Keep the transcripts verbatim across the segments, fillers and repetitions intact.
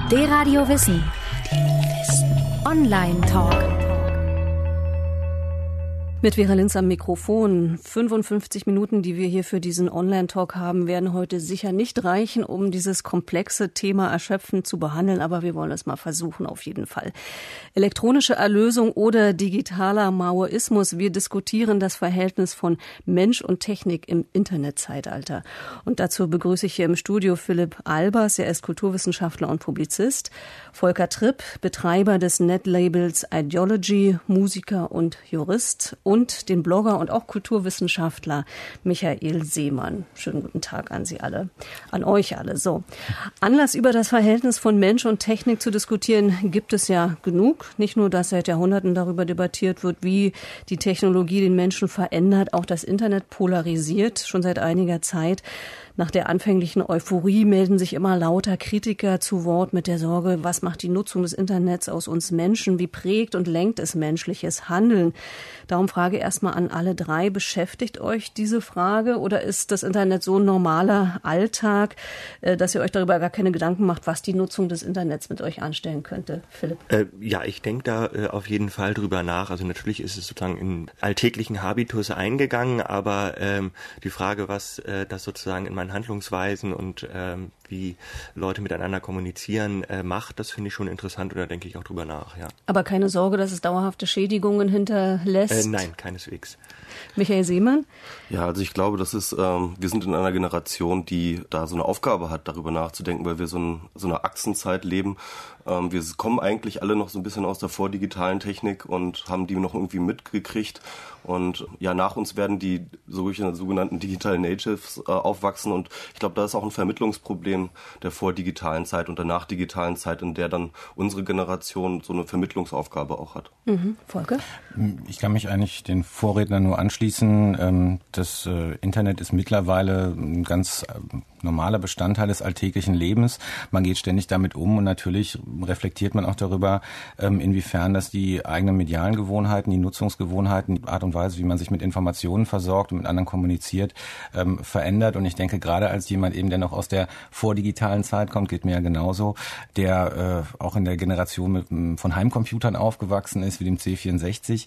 D-Radio Wissen. Online Talk. Mit Vera Linz am Mikrofon. fünfundfünfzig Minuten, die wir hier für diesen Online-Talk haben, werden heute sicher nicht reichen, um dieses komplexe Thema erschöpfend zu behandeln, aber wir wollen es mal versuchen auf jeden Fall. Elektronische Erlösung oder digitaler Maoismus. Wir diskutieren das Verhältnis von Mensch und Technik im Internetzeitalter. Und dazu begrüße ich hier im Studio Philipp Albers, er ist Kulturwissenschaftler und Publizist, Volker Tripp, Betreiber des Netlabels Ideology, Musiker und Jurist, und den Blogger und auch Kulturwissenschaftler Michael Seemann. Schönen guten Tag an Sie alle, an euch alle. So, Anlass über das Verhältnis von Mensch und Technik zu diskutieren gibt es ja genug. Nicht nur, dass seit Jahrhunderten darüber debattiert wird, wie die Technologie den Menschen verändert, auch das Internet polarisiert schon seit einiger Zeit. Nach der anfänglichen Euphorie melden sich immer lauter Kritiker zu Wort mit der Sorge, was macht die Nutzung des Internets aus uns Menschen? Wie prägt und lenkt es menschliches Handeln? Darum frage erstmal an alle drei, beschäftigt euch diese Frage oder ist das Internet so ein normaler Alltag, dass ihr euch darüber gar keine Gedanken macht, was die Nutzung des Internets mit euch anstellen könnte? Philipp? Äh, ja, ich denke da äh, auf jeden Fall drüber nach. Also natürlich ist es sozusagen in alltäglichen Habitus eingegangen, aber ähm, die Frage, was äh, das sozusagen in meinen Handlungsweisen und ähm, wie Leute miteinander kommunizieren äh, macht, das finde ich schon interessant und da denke ich auch drüber nach, ja. Aber keine Sorge, dass es dauerhafte Schädigungen hinterlässt? Äh, nein, keineswegs. Michael Seemann? Ja, also ich glaube, das ist, ähm, wir sind in einer Generation, die da so eine Aufgabe hat, darüber nachzudenken, weil wir so, ein, so eine Achsenzeit leben. Ähm, wir kommen eigentlich alle noch so ein bisschen aus der vordigitalen Technik und haben die noch irgendwie mitgekriegt. Und ja, nach uns werden die sogenannten Digital Natives äh, aufwachsen. Und ich glaube, da ist auch ein Vermittlungsproblem der vordigitalen Zeit und der nachdigitalen Zeit, in der dann unsere Generation so eine Vermittlungsaufgabe auch hat. Mhm. Volker? Ich kann mich eigentlich den Vorrednern nur anschließen. Das Internet ist mittlerweile ein ganz normaler Bestandteil des alltäglichen Lebens. Man geht ständig damit um und natürlich reflektiert man auch darüber, inwiefern das die eigenen medialen Gewohnheiten, die Nutzungsgewohnheiten, die Art und Weise, wie man sich mit Informationen versorgt und mit anderen kommuniziert, verändert. Und ich denke, gerade als jemand eben, der noch aus der vordigitalen Zeit kommt, geht mir ja genauso, der auch in der Generation mit, von Heimcomputern aufgewachsen ist, wie dem C vierundsechzig,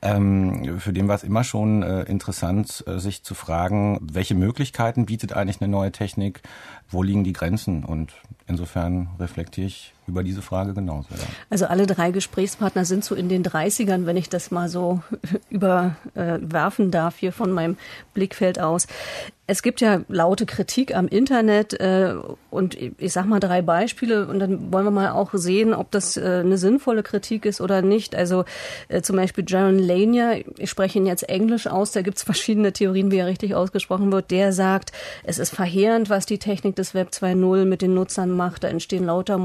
für den war es immer schon interessant, sich zu fragen, welche Möglichkeiten bietet eigentlich eine neue Technik, wo liegen die Grenzen? Und insofern reflektiere ich über diese Frage genauso. Ja. Also alle drei Gesprächspartner sind so in den dreißigern, wenn ich das mal so überwerfen darf hier von meinem Blickfeld aus. Es gibt ja laute Kritik am Internet äh, und ich sag mal drei Beispiele und dann wollen wir mal auch sehen, ob das äh, eine sinnvolle Kritik ist oder nicht. Also äh, zum Beispiel Jaron Lanier, ich spreche ihn jetzt Englisch aus, da gibt's verschiedene Theorien, wie er richtig ausgesprochen wird, der sagt, es ist verheerend, was die Technik des Web zwei Punkt null mit den Nutzern macht. Da entstehen lauter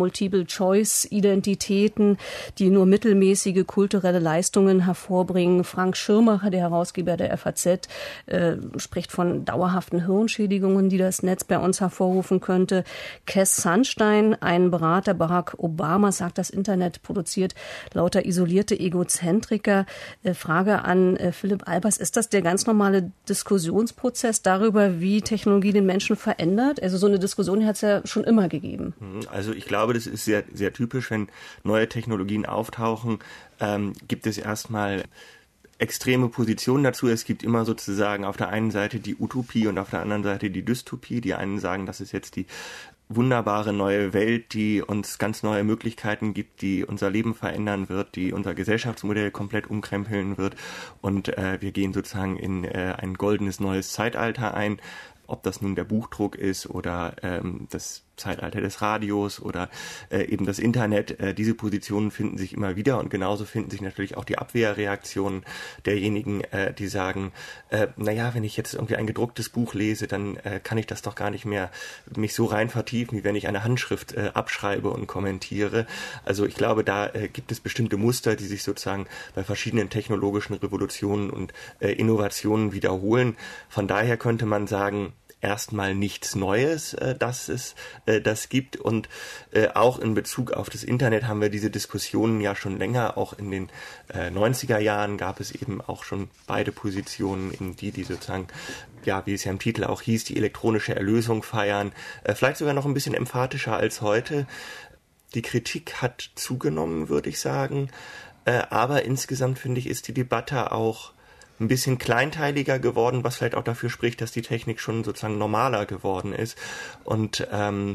Multiple-Choice-Identitäten, die nur mittelmäßige kulturelle Leistungen hervorbringen. Frank Schirmacher, der Herausgeber der F A Z, äh, spricht von dauerhaften Hirnschädigungen, die das Netz bei uns hervorrufen könnte. Cass Sunstein, ein Berater Barack Obamas, sagt, das Internet produziert lauter isolierte Egozentriker. Äh, Frage an äh, Philipp Albers, ist das der ganz normale Diskussionsprozess darüber, wie Technologie den Menschen verändert? Also so eine Diskussion hat es ja schon immer gegeben. Also ich glaube, das ist sehr, sehr typisch, wenn neue Technologien auftauchen, ähm, gibt es erstmal extreme Positionen dazu. Es gibt immer sozusagen auf der einen Seite die Utopie und auf der anderen Seite die Dystopie. Die einen sagen, das ist jetzt die wunderbare neue Welt, die uns ganz neue Möglichkeiten gibt, die unser Leben verändern wird, die unser Gesellschaftsmodell komplett umkrempeln wird und äh, wir gehen sozusagen in äh, ein goldenes neues Zeitalter ein. Ob das nun der Buchdruck ist oder ähm, das Zeitalter des Radios oder äh, eben das Internet, äh, diese Positionen finden sich immer wieder und genauso finden sich natürlich auch die Abwehrreaktionen derjenigen, äh, die sagen, äh, naja, wenn ich jetzt irgendwie ein gedrucktes Buch lese, dann äh, kann ich das doch gar nicht mehr mich so rein vertiefen, wie wenn ich eine Handschrift äh, abschreibe und kommentiere. Also ich glaube, da äh, gibt es bestimmte Muster, die sich sozusagen bei verschiedenen technologischen Revolutionen und äh, Innovationen wiederholen. Von daher könnte man sagen, erstmal nichts Neues, äh, dass es äh, das gibt und äh, auch in Bezug auf das Internet haben wir diese Diskussionen ja schon länger, auch in den äh, neunziger Jahren gab es eben auch schon beide Positionen, in die, die sozusagen, ja, wie es ja im Titel auch hieß, die elektronische Erlösung feiern, äh, vielleicht sogar noch ein bisschen emphatischer als heute. Die Kritik hat zugenommen, würde ich sagen. Äh, aber insgesamt, finde ich, ist die Debatte auch ein bisschen kleinteiliger geworden, was vielleicht auch dafür spricht, dass die Technik schon sozusagen normaler geworden ist. Und ähm,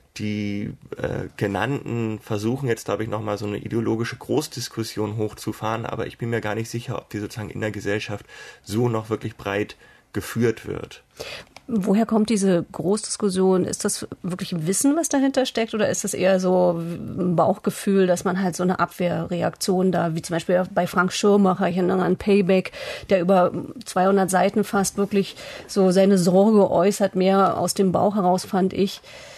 die äh, genannten versuchen jetzt, glaube ich, nochmal so eine ideologische Großdiskussion hochzufahren, aber ich bin mir gar nicht sicher, ob die sozusagen in der Gesellschaft so noch wirklich breit geführt wird. Woher kommt diese Großdiskussion? Ist das wirklich Wissen, was dahinter steckt, oder ist das eher so ein Bauchgefühl, dass man halt so eine Abwehrreaktion da, wie zum Beispiel bei Frank Schirmacher, ich erinnere an Payback, der über zweihundert Seiten fast wirklich so seine Sorge äußert, mehr aus dem Bauch heraus, fand ich.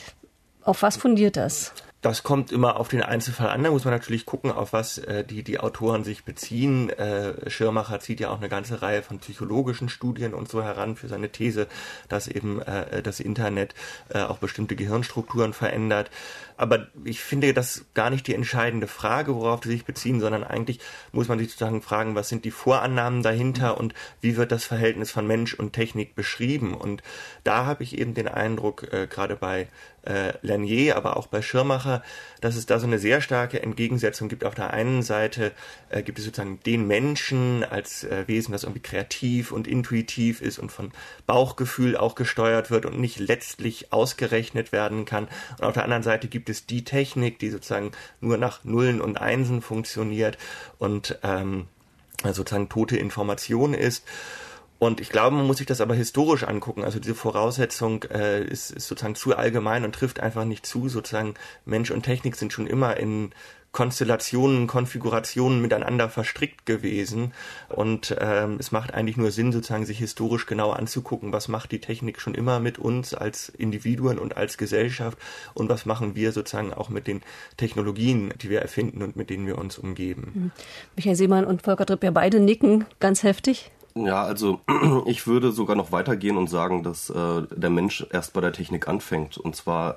Auf was fundiert das? Das kommt immer auf den Einzelfall an. Da muss man natürlich gucken, auf was äh, die, die Autoren sich beziehen. Äh, Schirmacher zieht ja auch eine ganze Reihe von psychologischen Studien und so heran für seine These, dass eben äh, das Internet äh, auch bestimmte Gehirnstrukturen verändert. Aber ich finde das gar nicht die entscheidende Frage, worauf die sich beziehen, sondern eigentlich muss man sich sozusagen fragen, was sind die Vorannahmen dahinter und wie wird das Verhältnis von Mensch und Technik beschrieben? Und da habe ich eben den Eindruck, äh, gerade bei äh, Lanier, aber auch bei Schirmacher, dass es da so eine sehr starke Entgegensetzung gibt. Auf der einen Seite äh, gibt es sozusagen den Menschen als äh, Wesen, das irgendwie kreativ und intuitiv ist und von Bauchgefühl auch gesteuert wird und nicht letztlich ausgerechnet werden kann. Und auf der anderen Seite gibt es die Technik, die sozusagen nur nach Nullen und Einsen funktioniert und ähm, sozusagen tote Information ist. Und ich glaube, man muss sich das aber historisch angucken. Also diese Voraussetzung äh, ist, ist sozusagen zu allgemein und trifft einfach nicht zu. Sozusagen Mensch und Technik sind schon immer in Konstellationen, Konfigurationen miteinander verstrickt gewesen. Und ähm, es macht eigentlich nur Sinn, sozusagen sich historisch genau anzugucken, was macht die Technik schon immer mit uns als Individuen und als Gesellschaft und was machen wir sozusagen auch mit den Technologien, die wir erfinden und mit denen wir uns umgeben. Michael Seemann und Volker Tripp, ja beide nicken ganz heftig. Ja, also ich würde sogar noch weitergehen und sagen, dass äh, der Mensch erst bei der Technik anfängt. Und zwar,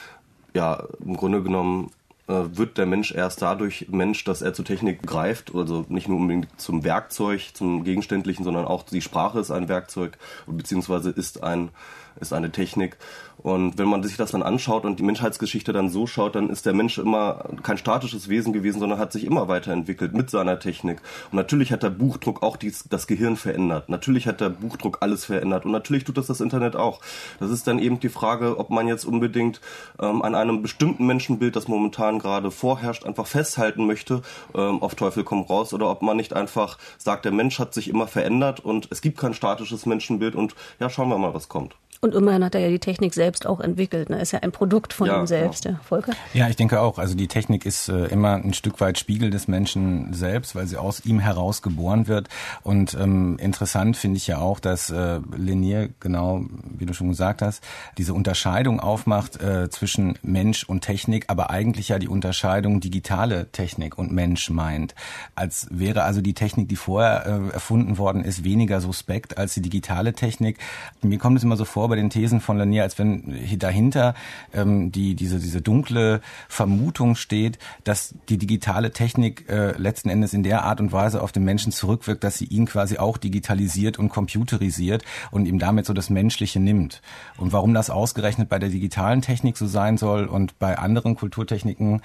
ja, im Grunde genommen äh, wird der Mensch erst dadurch Mensch, dass er zur Technik greift. Also nicht nur unbedingt zum Werkzeug, zum Gegenständlichen, sondern auch die Sprache ist ein Werkzeug, beziehungsweise ist ein ist eine Technik. Und wenn man sich das dann anschaut und die Menschheitsgeschichte dann so schaut, dann ist der Mensch immer kein statisches Wesen gewesen, sondern hat sich immer weiterentwickelt mit seiner Technik. Und natürlich hat der Buchdruck auch dies, das Gehirn verändert. Natürlich hat der Buchdruck alles verändert. Und natürlich tut das das Internet auch. Das ist dann eben die Frage, ob man jetzt unbedingt ähm, an einem bestimmten Menschenbild, das momentan gerade vorherrscht, einfach festhalten möchte, ähm, auf Teufel komm raus, oder ob man nicht einfach sagt, der Mensch hat sich immer verändert und es gibt kein statisches Menschenbild und ja, schauen wir mal, was kommt. Und immerhin hat er ja die Technik selbst auch entwickelt. Ne? Ist ja ein Produkt von ja, ihm selbst, genau. ja. Volker? Ja, ich denke auch. Also die Technik ist äh, immer ein Stück weit Spiegel des Menschen selbst, weil sie aus ihm heraus geboren wird. Und ähm, interessant finde ich ja auch, dass äh, Lanier, genau wie du schon gesagt hast, diese Unterscheidung aufmacht äh, zwischen Mensch und Technik, aber eigentlich ja die Unterscheidung digitale Technik und Mensch meint. Als wäre also die Technik, die vorher äh, erfunden worden ist, weniger suspekt als die digitale Technik. Mir kommt es immer so vor, bei den Thesen von Lanier, als wenn dahinter ähm, die diese diese dunkle Vermutung steht, dass die digitale Technik äh, letzten Endes in der Art und Weise auf den Menschen zurückwirkt, dass sie ihn quasi auch digitalisiert und computerisiert und ihm damit so das Menschliche nimmt. Und warum das ausgerechnet bei der digitalen Technik so sein soll und bei anderen Kulturtechniken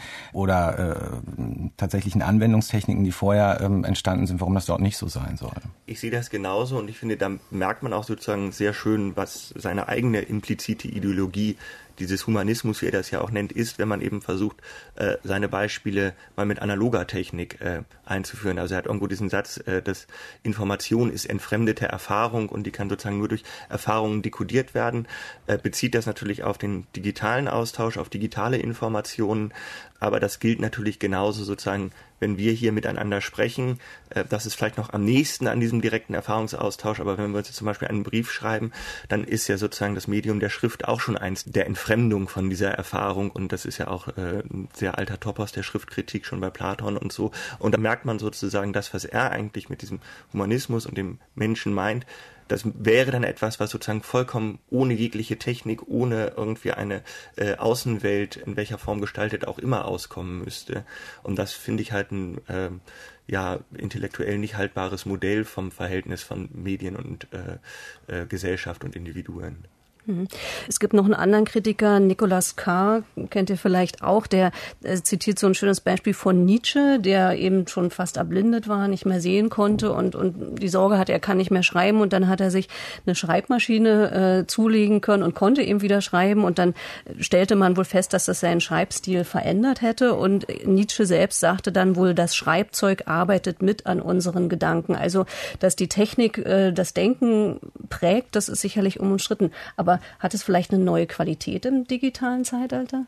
oder äh, tatsächlichen Anwendungstechniken, die vorher ähm, entstanden sind, warum das dort nicht so sein soll. Ich sehe das genauso und ich finde, da merkt man auch sozusagen sehr schön, was seine eigene implizite Ideologie dieses Humanismus, wie er das ja auch nennt, ist, wenn man eben versucht, äh, seine Beispiele mal mit analoger Technik äh, einzuführen. Also er hat irgendwo diesen Satz, äh, dass Information ist entfremdete Erfahrung und die kann sozusagen nur durch Erfahrungen dekodiert werden. Äh, bezieht das natürlich auf den digitalen Austausch, auf digitale Informationen, aber das gilt natürlich genauso sozusagen, wenn wir hier miteinander sprechen. Äh, das ist vielleicht noch am nächsten an diesem direkten Erfahrungsaustausch, aber wenn wir uns jetzt zum Beispiel einen Brief schreiben, dann ist ja sozusagen das Medium der Schrift auch schon eins der Entfremdung von dieser Erfahrung und das ist ja auch äh, ein sehr alter Topos der Schriftkritik schon bei Platon und so. Und da merkt man sozusagen das, was er eigentlich mit diesem Humanismus und dem Menschen meint, das wäre dann etwas, was sozusagen vollkommen ohne jegliche Technik, ohne irgendwie eine äh, Außenwelt, in welcher Form gestaltet auch immer auskommen müsste. Und das finde ich halt ein äh, ja intellektuell nicht haltbares Modell vom Verhältnis von Medien und äh, äh, Gesellschaft und Individuen. Es gibt noch einen anderen Kritiker, Nicholas Carr, kennt ihr vielleicht auch, der äh, zitiert so ein schönes Beispiel von Nietzsche, der eben schon fast erblindet war, nicht mehr sehen konnte und, und die Sorge hatte, er kann nicht mehr schreiben und dann hat er sich eine Schreibmaschine äh, zulegen können und konnte eben wieder schreiben und dann stellte man wohl fest, dass das seinen Schreibstil verändert hätte und Nietzsche selbst sagte dann wohl, das Schreibzeug arbeitet mit an unseren Gedanken. Also, dass die Technik äh, das Denken prägt, das ist sicherlich unumstritten, aber hat es vielleicht eine neue Qualität im digitalen Zeitalter?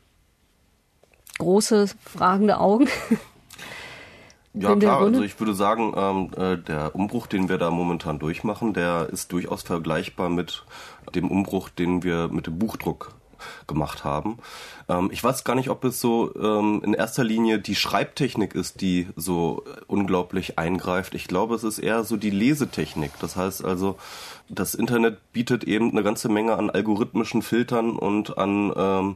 Große, fragende Augen. Ja klar, also ich würde sagen, ähm, äh, der Umbruch, den wir da momentan durchmachen, der ist durchaus vergleichbar mit dem Umbruch, den wir mit dem Buchdruck gemacht haben. Ähm, ich weiß gar nicht, ob es so ähm, in erster Linie die Schreibtechnik ist, die so unglaublich eingreift. Ich glaube, es ist eher so die Lesetechnik. Das heißt also, das Internet bietet eben eine ganze Menge an algorithmischen Filtern und an ähm,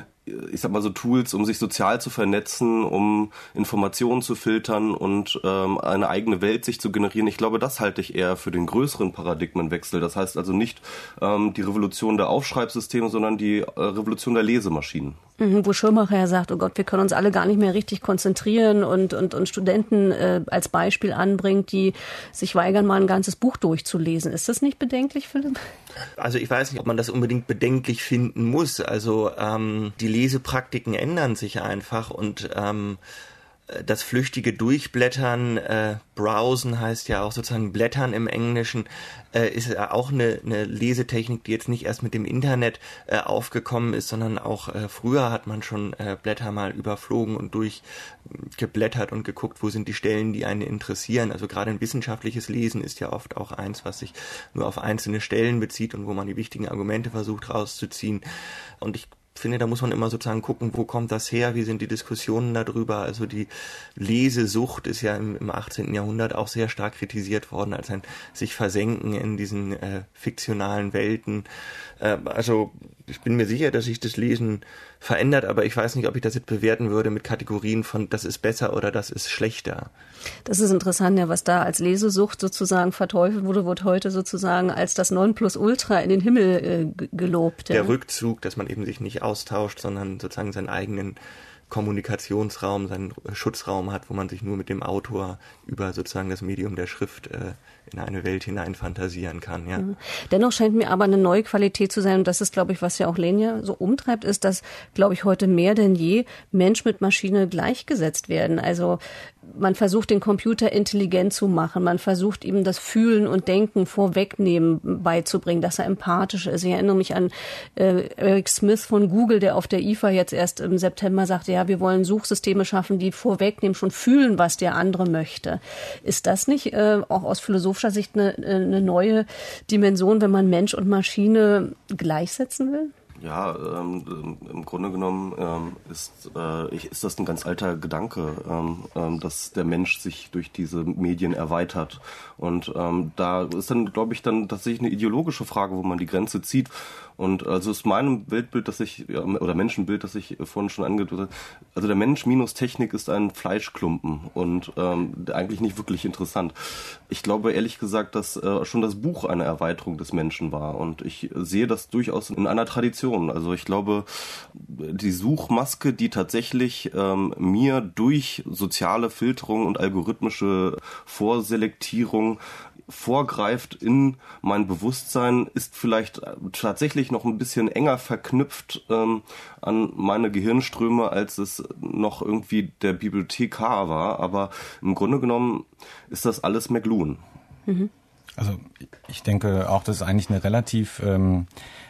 ich sag mal so Tools, um sich sozial zu vernetzen, um Informationen zu filtern und ähm, eine eigene Welt sich zu generieren. Ich glaube, das halte ich eher für den größeren Paradigmenwechsel. Das heißt also nicht ähm, die Revolution der Aufschreibsysteme, sondern die äh, Revolution der Lesemaschinen. Mhm, wo Schirmacher ja sagt, oh Gott, wir können uns alle gar nicht mehr richtig konzentrieren und, und, und Studenten äh, als Beispiel anbringt, die sich weigern, mal ein ganzes Buch durchzulesen. Ist das nicht bedenklich, Philipp? Also ich weiß nicht, ob man das unbedingt bedenklich finden muss. Also ähm, die Lesepraktiken ändern sich einfach und ähm, das flüchtige Durchblättern, äh, browsen heißt ja auch sozusagen Blättern im Englischen, äh, ist ja auch eine, eine Lesetechnik, die jetzt nicht erst mit dem Internet äh, aufgekommen ist, sondern auch äh, früher hat man schon äh, Blätter mal überflogen und durchgeblättert und geguckt, wo sind die Stellen, die einen interessieren. Also gerade ein wissenschaftliches Lesen ist ja oft auch eins, was sich nur auf einzelne Stellen bezieht und wo man die wichtigen Argumente versucht rauszuziehen. Und ich Ich finde, da muss man immer sozusagen gucken, wo kommt das her, wie sind die Diskussionen darüber. Also die Lesesucht ist ja im, im achtzehnten Jahrhundert auch sehr stark kritisiert worden, als ein sich versenken in diesen äh, fiktionalen Welten. Äh, also ich bin mir sicher, dass sich das Lesen verändert, aber ich weiß nicht, ob ich das jetzt bewerten würde mit Kategorien von das ist besser oder das ist schlechter. Das ist interessant, ja, was da als Lesesucht sozusagen verteufelt wurde, wird heute sozusagen als das Nonplusultra in den Himmel äh, gelobt. Ja. Der Rückzug, dass man eben sich nicht austauscht, sondern sozusagen seinen eigenen Kommunikationsraum, seinen Schutzraum hat, wo man sich nur mit dem Autor über sozusagen das Medium der Schrift äh, in eine Welt hinein fantasieren kann. Ja. Dennoch scheint mir aber eine neue Qualität zu sein, und das ist, glaube ich, was ja auch Lenya so umtreibt, ist, dass, glaube ich, heute mehr denn je Mensch mit Maschine gleichgesetzt werden. Also man versucht, den Computer intelligent zu machen. Man versucht, ihm das Fühlen und Denken vorwegnehmen beizubringen, dass er empathisch ist. Ich erinnere mich an äh, Eric Smith von Google, der auf der I F A jetzt erst im September sagte, ja, wir wollen Suchsysteme schaffen, die vorwegnehmen, schon fühlen, was der andere möchte. Ist das nicht äh, auch aus philosophischer Sicht eine, eine neue Dimension, wenn man Mensch und Maschine gleichsetzen will? Ja, ähm, im Grunde genommen ähm, ist, äh, ist das ein ganz alter Gedanke, ähm, ähm, dass der Mensch sich durch diese Medien erweitert. Und ähm, da ist dann, glaube ich, dann tatsächlich eine ideologische Frage, wo man die Grenze zieht. Und also ist meinem Weltbild, das ich, ja, oder Menschenbild, das ich vorhin schon angedeutet habe, also der Mensch minus Technik ist ein Fleischklumpen und ähm, eigentlich nicht wirklich interessant. Ich glaube ehrlich gesagt, dass äh, schon das Buch eine Erweiterung des Menschen war und ich sehe das durchaus in einer Tradition. Also ich glaube, die Suchmaske, die tatsächlich ähm, mir durch soziale Filterung und algorithmische Vorselektierung vorgreift in mein Bewusstsein, ist vielleicht tatsächlich noch ein bisschen enger verknüpft ähm, an meine Gehirnströme, als es noch irgendwie der Bibliothekar war. Aber im Grunde genommen ist das alles McLuhan. Mhm. Also ich denke auch, das ist eigentlich eine relativ ähm,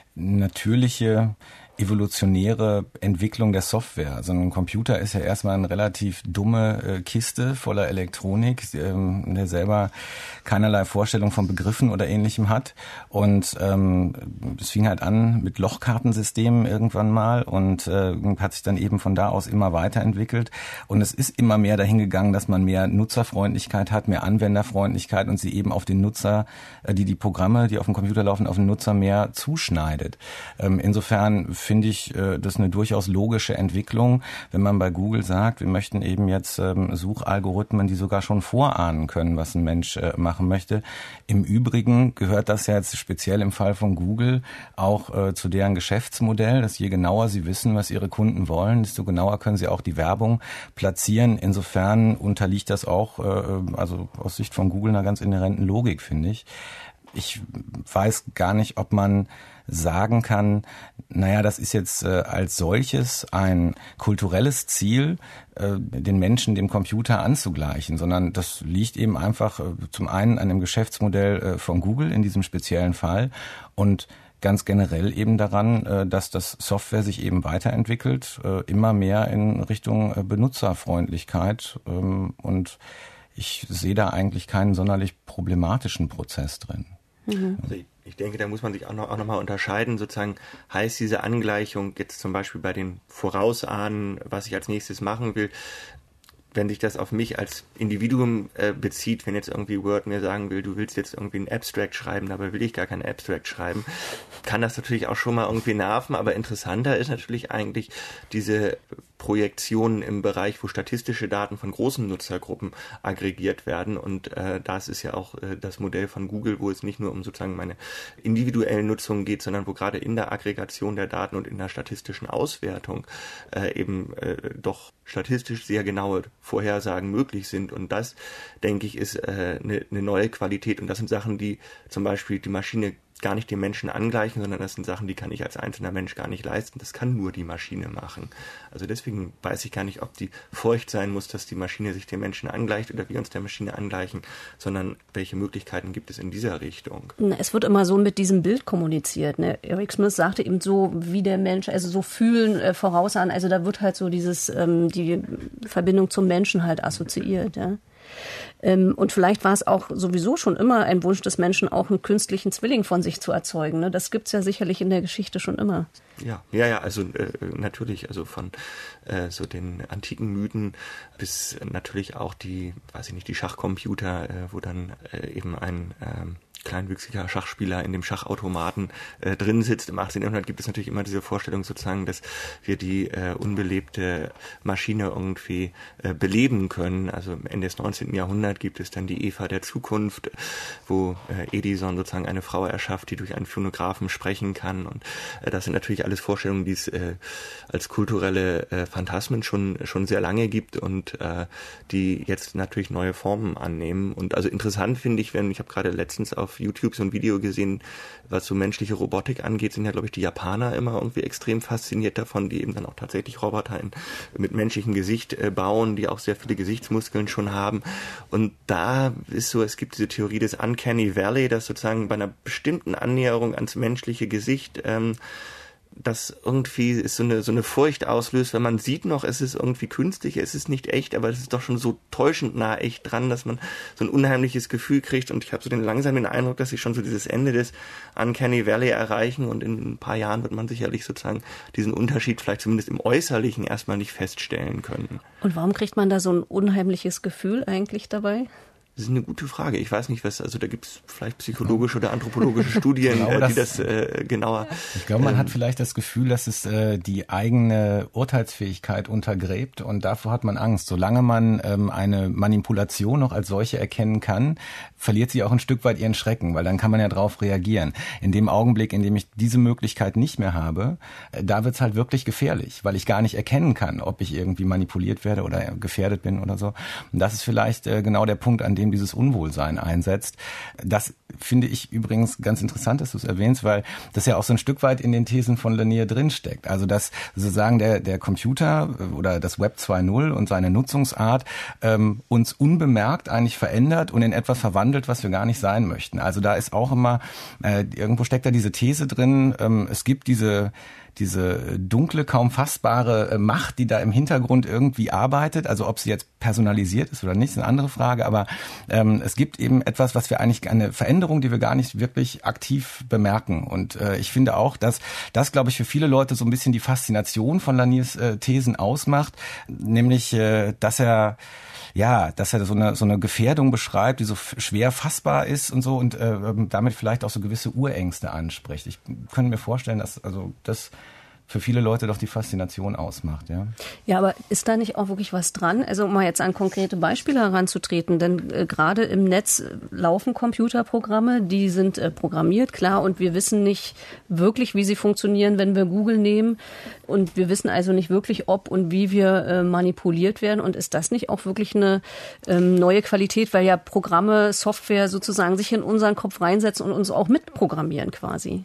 natürliche evolutionäre Entwicklung der Software. Also ein Computer ist ja erstmal eine relativ dumme äh, Kiste voller Elektronik, ähm, der selber keinerlei Vorstellung von Begriffen oder Ähnlichem hat. Und ähm, es fing halt an mit Lochkartensystemen irgendwann mal und äh, hat sich dann eben von da aus immer weiterentwickelt. Und es ist immer mehr dahin gegangen, dass man mehr Nutzerfreundlichkeit hat, mehr Anwenderfreundlichkeit und sie eben auf den Nutzer, äh, die die Programme, die auf dem Computer laufen, auf den Nutzer mehr zuschneidet. Ähm, insofern finde ich äh, das eine durchaus logische Entwicklung, wenn man bei Google sagt, wir möchten eben jetzt ähm, Suchalgorithmen, die sogar schon vorahnen können, was ein Mensch äh, machen möchte. Im Übrigen gehört das ja jetzt speziell im Fall von Google auch äh, zu deren Geschäftsmodell, dass je genauer sie wissen, was ihre Kunden wollen, desto genauer können sie auch die Werbung platzieren. Insofern unterliegt das auch, äh, also aus Sicht von Google, einer ganz inhärenten Logik, finde ich. Ich weiß gar nicht, ob man sagen kann, naja, das ist jetzt äh, als solches ein kulturelles Ziel, äh, den Menschen dem Computer anzugleichen, sondern das liegt eben einfach äh, zum einen an dem Geschäftsmodell äh, von Google in diesem speziellen Fall und ganz generell eben daran, äh, dass das Software sich eben weiterentwickelt, äh, immer mehr in Richtung äh, Benutzerfreundlichkeit ähm, und ich sehe da eigentlich keinen sonderlich problematischen Prozess drin. Also ich, ich denke, da muss man sich auch noch, auch noch mal unterscheiden. Sozusagen heißt diese Angleichung jetzt zum Beispiel bei den Vorausahnen, was ich als nächstes machen will, wenn sich das auf mich als Individuum äh, bezieht, wenn jetzt irgendwie Word mir sagen will, du willst jetzt irgendwie ein Abstract schreiben, dabei will ich gar kein Abstract schreiben, kann das natürlich auch schon mal irgendwie nerven, aber interessanter ist natürlich eigentlich diese Projektionen im Bereich, wo statistische Daten von großen Nutzergruppen aggregiert werden und äh, das ist ja auch äh, das Modell von Google, wo es nicht nur um sozusagen meine individuellen Nutzungen geht, sondern wo gerade in der Aggregation der Daten und in der statistischen Auswertung äh, eben äh, doch statistisch sehr genaue Vorhersagen möglich sind und das, denke ich, ist äh, eine, eine neue Qualität und das sind Sachen, die zum Beispiel die Maschine gar nicht dem Menschen angleichen, sondern das sind Sachen, die kann ich als einzelner Mensch gar nicht leisten. Das kann nur die Maschine machen. Also deswegen weiß ich gar nicht, ob die Furcht sein muss, dass die Maschine sich dem Menschen angleicht oder wir uns der Maschine angleichen, sondern welche Möglichkeiten gibt es in dieser Richtung? Es wird immer so mit diesem Bild kommuniziert. Ne? Eric Smith sagte eben so, wie der Mensch, also so fühlen, äh, vorausahnen. Also da wird halt so dieses, ähm, die Verbindung zum Menschen halt assoziiert, ja. Ähm, und vielleicht war es auch sowieso schon immer ein Wunsch des Menschen, auch einen künstlichen Zwilling von sich zu erzeugen. Ne? Das gibt's ja sicherlich in der Geschichte schon immer. Ja, ja, ja, also äh, natürlich, also von äh, so den antiken Mythen bis natürlich auch die, weiß ich nicht, die Schachcomputer, äh, wo dann äh, eben ein ähm, kleinwüchsiger Schachspieler in dem Schachautomaten äh, drin sitzt. Im achtzehnten Jahrhundert gibt es natürlich immer diese Vorstellung sozusagen, dass wir die äh, unbelebte Maschine irgendwie äh, beleben können. Also Ende des neunzehnten Jahrhunderts gibt es dann die Eva der Zukunft, wo äh, Edison sozusagen eine Frau erschafft, die durch einen Phonographen sprechen kann. Und äh, das sind natürlich alles Vorstellungen, die es äh, als kulturelle äh, Phantasmen schon schon sehr lange gibt und äh, die jetzt natürlich neue Formen annehmen. Und also interessant finde ich, wenn ich habe gerade letztens auf YouTube so ein Video gesehen, was so menschliche Robotik angeht, sind ja, glaube ich, die Japaner immer irgendwie extrem fasziniert davon, die eben dann auch tatsächlich Roboter in, mit menschlichem Gesicht äh, bauen, die auch sehr viele Gesichtsmuskeln schon haben. Und da ist so, es gibt diese Theorie des Uncanny Valley, dass sozusagen bei einer bestimmten Annäherung ans menschliche Gesicht ähm, das irgendwie ist so eine so eine Furcht auslöst, wenn man sieht noch, es ist irgendwie künstlich, es ist nicht echt, aber es ist doch schon so täuschend nah echt dran, dass man so ein unheimliches Gefühl kriegt und ich habe so den langsam den Eindruck, dass sie schon so dieses Ende des Uncanny Valley erreichen und in ein paar Jahren wird man sicherlich sozusagen diesen Unterschied vielleicht zumindest im Äußerlichen erstmal nicht feststellen können. Und warum kriegt man da so ein unheimliches Gefühl eigentlich dabei? Das ist eine gute Frage. Ich weiß nicht, was, also da gibt es vielleicht psychologische oder anthropologische Studien, genau, äh, die das, das äh, genauer... Ich glaube, man ähm, hat vielleicht das Gefühl, dass es äh, die eigene Urteilsfähigkeit untergräbt und davor hat man Angst. Solange man ähm, eine Manipulation noch als solche erkennen kann, verliert sie auch ein Stück weit ihren Schrecken, weil dann kann man ja drauf reagieren. In dem Augenblick, in dem ich diese Möglichkeit nicht mehr habe, äh, da wird's halt wirklich gefährlich, weil ich gar nicht erkennen kann, ob ich irgendwie manipuliert werde oder gefährdet bin oder so. Und das ist vielleicht äh, genau der Punkt, an dem dieses Unwohlsein einsetzt. Das finde ich übrigens ganz interessant, dass du es erwähnst, weil das ja auch so ein Stück weit in den Thesen von Lanier drinsteckt. Also dass sozusagen der, der Computer oder das Web zwei Punkt null und seine Nutzungsart ähm, uns unbemerkt eigentlich verändert und in etwas verwandelt, was wir gar nicht sein möchten. Also da ist auch immer, äh, irgendwo steckt da diese These drin, ähm, es gibt diese diese dunkle, kaum fassbare Macht, die da im Hintergrund irgendwie arbeitet. Also ob sie jetzt personalisiert ist oder nicht, ist eine andere Frage. Aber ähm, es gibt eben etwas, was wir eigentlich, eine Veränderung, die wir gar nicht wirklich aktiv bemerken. Und äh, ich finde auch, dass das, glaube ich, für viele Leute so ein bisschen die Faszination von Laniers äh, Thesen ausmacht. Nämlich, äh, dass er ja, dass er so eine so eine Gefährdung beschreibt, die so schwer fassbar ist und so und äh, damit vielleicht auch so gewisse Urängste anspricht. Ich könnte mir vorstellen, dass also das für viele Leute doch die Faszination ausmacht. Ja, ja, aber ist da nicht auch wirklich was dran? Also um mal jetzt an konkrete Beispiele heranzutreten, denn äh, gerade im Netz laufen Computerprogramme, die sind äh, programmiert, klar, und wir wissen nicht wirklich, wie sie funktionieren, wenn wir Google nehmen, und wir wissen also nicht wirklich, ob und wie wir äh, manipuliert werden, und ist das nicht auch wirklich eine ähm, neue Qualität, weil ja Programme, Software sozusagen sich in unseren Kopf reinsetzen und uns auch mitprogrammieren quasi?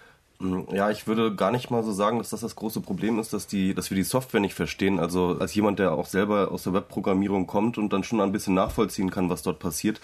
Ja, ich würde gar nicht mal so sagen, dass das das große Problem ist, dass die, dass wir die Software nicht verstehen. Also als jemand, der auch selber aus der Webprogrammierung kommt und dann schon ein bisschen nachvollziehen kann, was dort passiert,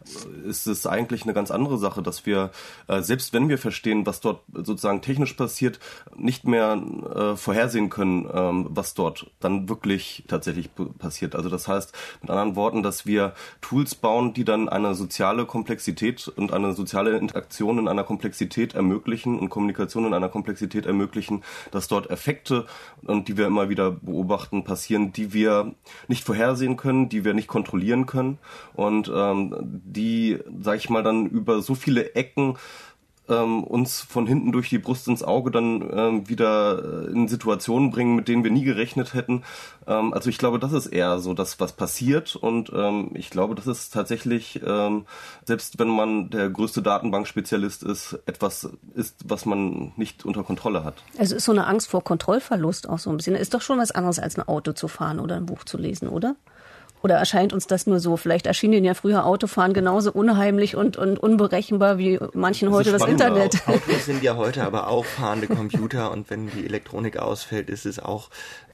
ist es eigentlich eine ganz andere Sache, dass wir, äh, selbst wenn wir verstehen, was dort sozusagen technisch passiert, nicht mehr äh, vorhersehen können, ähm, was dort dann wirklich tatsächlich p- passiert. Also das heißt, mit anderen Worten, dass wir Tools bauen, die dann eine soziale Komplexität und eine soziale Interaktion in einer Komplexität ermöglichen und Kommunikation in einer Komplexität ermöglichen, dass dort Effekte, und die wir immer wieder beobachten, passieren, die wir nicht vorhersehen können, die wir nicht kontrollieren können und ähm, die, sag ich mal, dann über so viele Ecken ähm, uns von hinten durch die Brust ins Auge dann ähm, wieder in Situationen bringen, mit denen wir nie gerechnet hätten. Ähm, also ich glaube, das ist eher so das, was passiert, und ähm, ich glaube, das ist tatsächlich, ähm, selbst wenn man der größte Datenbankspezialist ist, etwas ist, was man nicht unter Kontrolle hat. Also ist so eine Angst vor Kontrollverlust auch so ein bisschen. Ist doch schon was anderes, als ein Auto zu fahren oder ein Buch zu lesen, oder? Oder erscheint uns das nur so? Vielleicht erschien Ihnen ja früher Autofahren genauso unheimlich und, und unberechenbar wie manchen heute das Internet. Autos sind ja heute aber auch fahrende Computer, und wenn die Elektronik ausfällt, ist es auch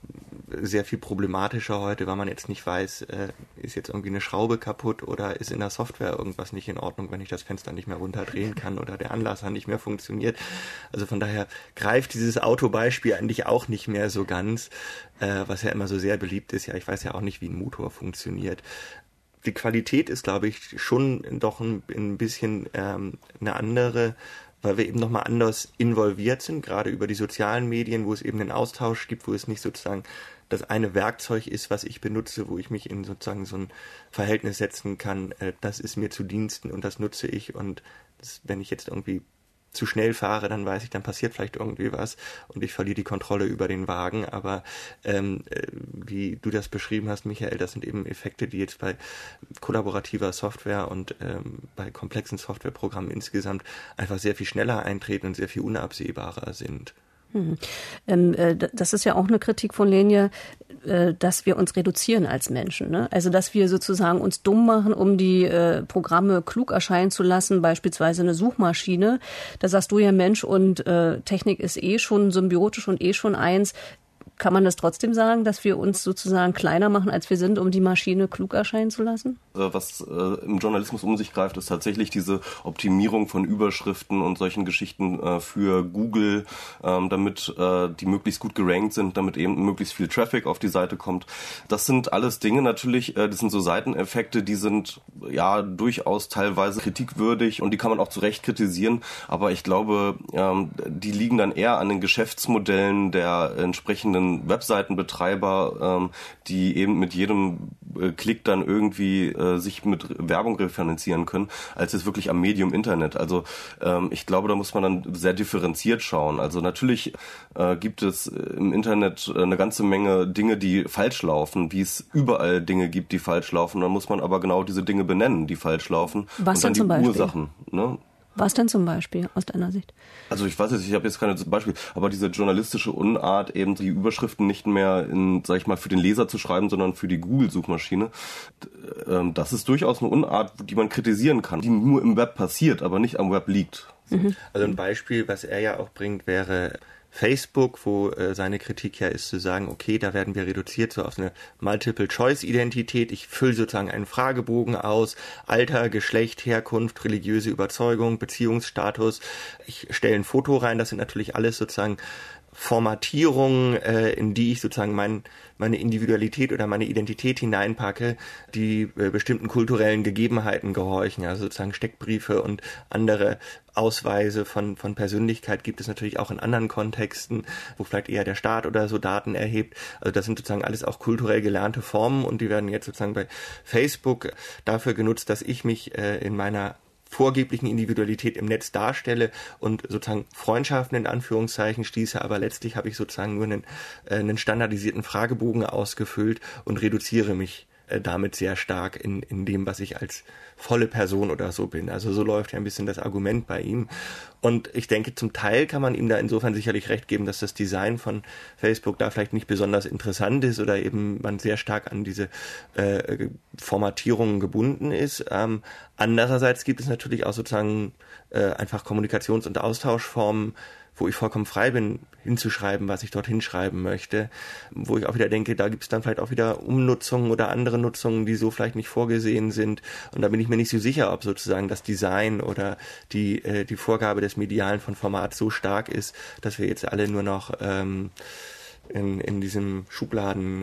sehr viel problematischer heute, weil man jetzt nicht weiß, äh, ist jetzt irgendwie eine Schraube kaputt oder ist in der Software irgendwas nicht in Ordnung, wenn ich das Fenster nicht mehr runterdrehen kann oder der Anlasser nicht mehr funktioniert. Also von daher greift dieses Autobeispiel eigentlich auch nicht mehr so ganz, äh, was ja immer so sehr beliebt ist. Ja, ich weiß ja auch nicht, wie ein Motor funktioniert. Die Qualität ist, glaube ich, schon doch ein, ein bisschen ähm, eine andere, weil wir eben nochmal anders involviert sind, gerade über die sozialen Medien, wo es eben einen Austausch gibt, wo es nicht sozusagen das eine Werkzeug ist, was ich benutze, wo ich mich in sozusagen so ein Verhältnis setzen kann, äh, das ist mir zu Diensten und das nutze ich, und das, wenn ich jetzt irgendwie zu schnell fahre, dann weiß ich, dann passiert vielleicht irgendwie was und ich verliere die Kontrolle über den Wagen, aber ähm, wie du das beschrieben hast, Michael, das sind eben Effekte, die jetzt bei kollaborativer Software und ähm, bei komplexen Softwareprogrammen insgesamt einfach sehr viel schneller eintreten und sehr viel unabsehbarer sind. Hm. Ähm, äh, das ist ja auch eine Kritik von Lenje, äh, dass wir uns reduzieren als Menschen, ne? Also dass wir sozusagen uns dumm machen, um die äh, Programme klug erscheinen zu lassen, beispielsweise eine Suchmaschine. Da sagst du ja, Mensch und äh, Technik ist eh schon symbiotisch und eh schon eins. Kann man das trotzdem sagen, dass wir uns sozusagen kleiner machen, als wir sind, um die Maschine klug erscheinen zu lassen? Was äh, im Journalismus um sich greift, ist tatsächlich diese Optimierung von Überschriften und solchen Geschichten äh, für Google, ähm, damit äh, die möglichst gut gerankt sind, damit eben möglichst viel Traffic auf die Seite kommt. Das sind alles Dinge natürlich, äh, das sind so Seiteneffekte, die sind ja durchaus teilweise kritikwürdig und die kann man auch zu Recht kritisieren, aber ich glaube, ähm, die liegen dann eher an den Geschäftsmodellen der entsprechenden Webseitenbetreiber, ähm, die eben mit jedem äh, Klick dann irgendwie äh, sich mit Werbung refinanzieren können, als jetzt wirklich am Medium Internet. Also ähm, ich glaube, da muss man dann sehr differenziert schauen. Also natürlich äh, gibt es im Internet eine ganze Menge Dinge, die falsch laufen, wie es überall Dinge gibt, die falsch laufen. Dann muss man aber genau diese Dinge benennen, die falsch laufen. Was und dann denn zum die Beispiel? Ursachen, ne? Was denn zum Beispiel aus deiner Sicht? Also ich weiß jetzt, ich habe jetzt keine Beispiel, aber diese journalistische Unart, eben die Überschriften nicht mehr in, sag ich mal, für den Leser zu schreiben, sondern für die Google-Suchmaschine, das ist durchaus eine Unart, die man kritisieren kann, die nur im Web passiert, aber nicht am Web liegt. Mhm. Also ein Beispiel, was er ja auch bringt, wäre Facebook, wo äh, seine Kritik ja ist, zu sagen, okay, da werden wir reduziert so auf eine Multiple-Choice-Identität. Ich fülle sozusagen einen Fragebogen aus, Alter, Geschlecht, Herkunft, religiöse Überzeugung, Beziehungsstatus. Ich stelle ein Foto rein, das sind natürlich alles sozusagen Formatierungen, äh, in die ich sozusagen mein, meine Individualität oder meine Identität hineinpacke, die äh, bestimmten kulturellen Gegebenheiten gehorchen. Also sozusagen Steckbriefe und andere Ausweise von, von Persönlichkeit gibt es natürlich auch in anderen Kontexten, wo vielleicht eher der Staat oder so Daten erhebt. Also das sind sozusagen alles auch kulturell gelernte Formen und die werden jetzt sozusagen bei Facebook dafür genutzt, dass ich mich äh, in meiner vorgeblichen Individualität im Netz darstelle und sozusagen Freundschaften in Anführungszeichen schließe, aber letztlich habe ich sozusagen nur einen, äh, einen standardisierten Fragebogen ausgefüllt und reduziere mich äh, damit sehr stark in, in dem, was ich als volle Person oder so bin. Also so läuft ja ein bisschen das Argument bei ihm. Und ich denke, zum Teil kann man ihm da insofern sicherlich recht geben, dass das Design von Facebook da vielleicht nicht besonders interessant ist oder eben man sehr stark an diese äh, Formatierungen gebunden ist. Ähm, andererseits gibt es natürlich auch sozusagen äh, einfach Kommunikations- und Austauschformen, wo ich vollkommen frei bin, hinzuschreiben, was ich dort hinschreiben möchte, wo ich auch wieder denke, da gibt es dann vielleicht auch wieder Umnutzungen oder andere Nutzungen, die so vielleicht nicht vorgesehen sind. Und da bin ich mir nicht so sicher, ob sozusagen das Design oder die äh, die Vorgabe des Medialen von Format so stark ist, dass wir jetzt alle nur noch ähm, in, in diesem Schubladenform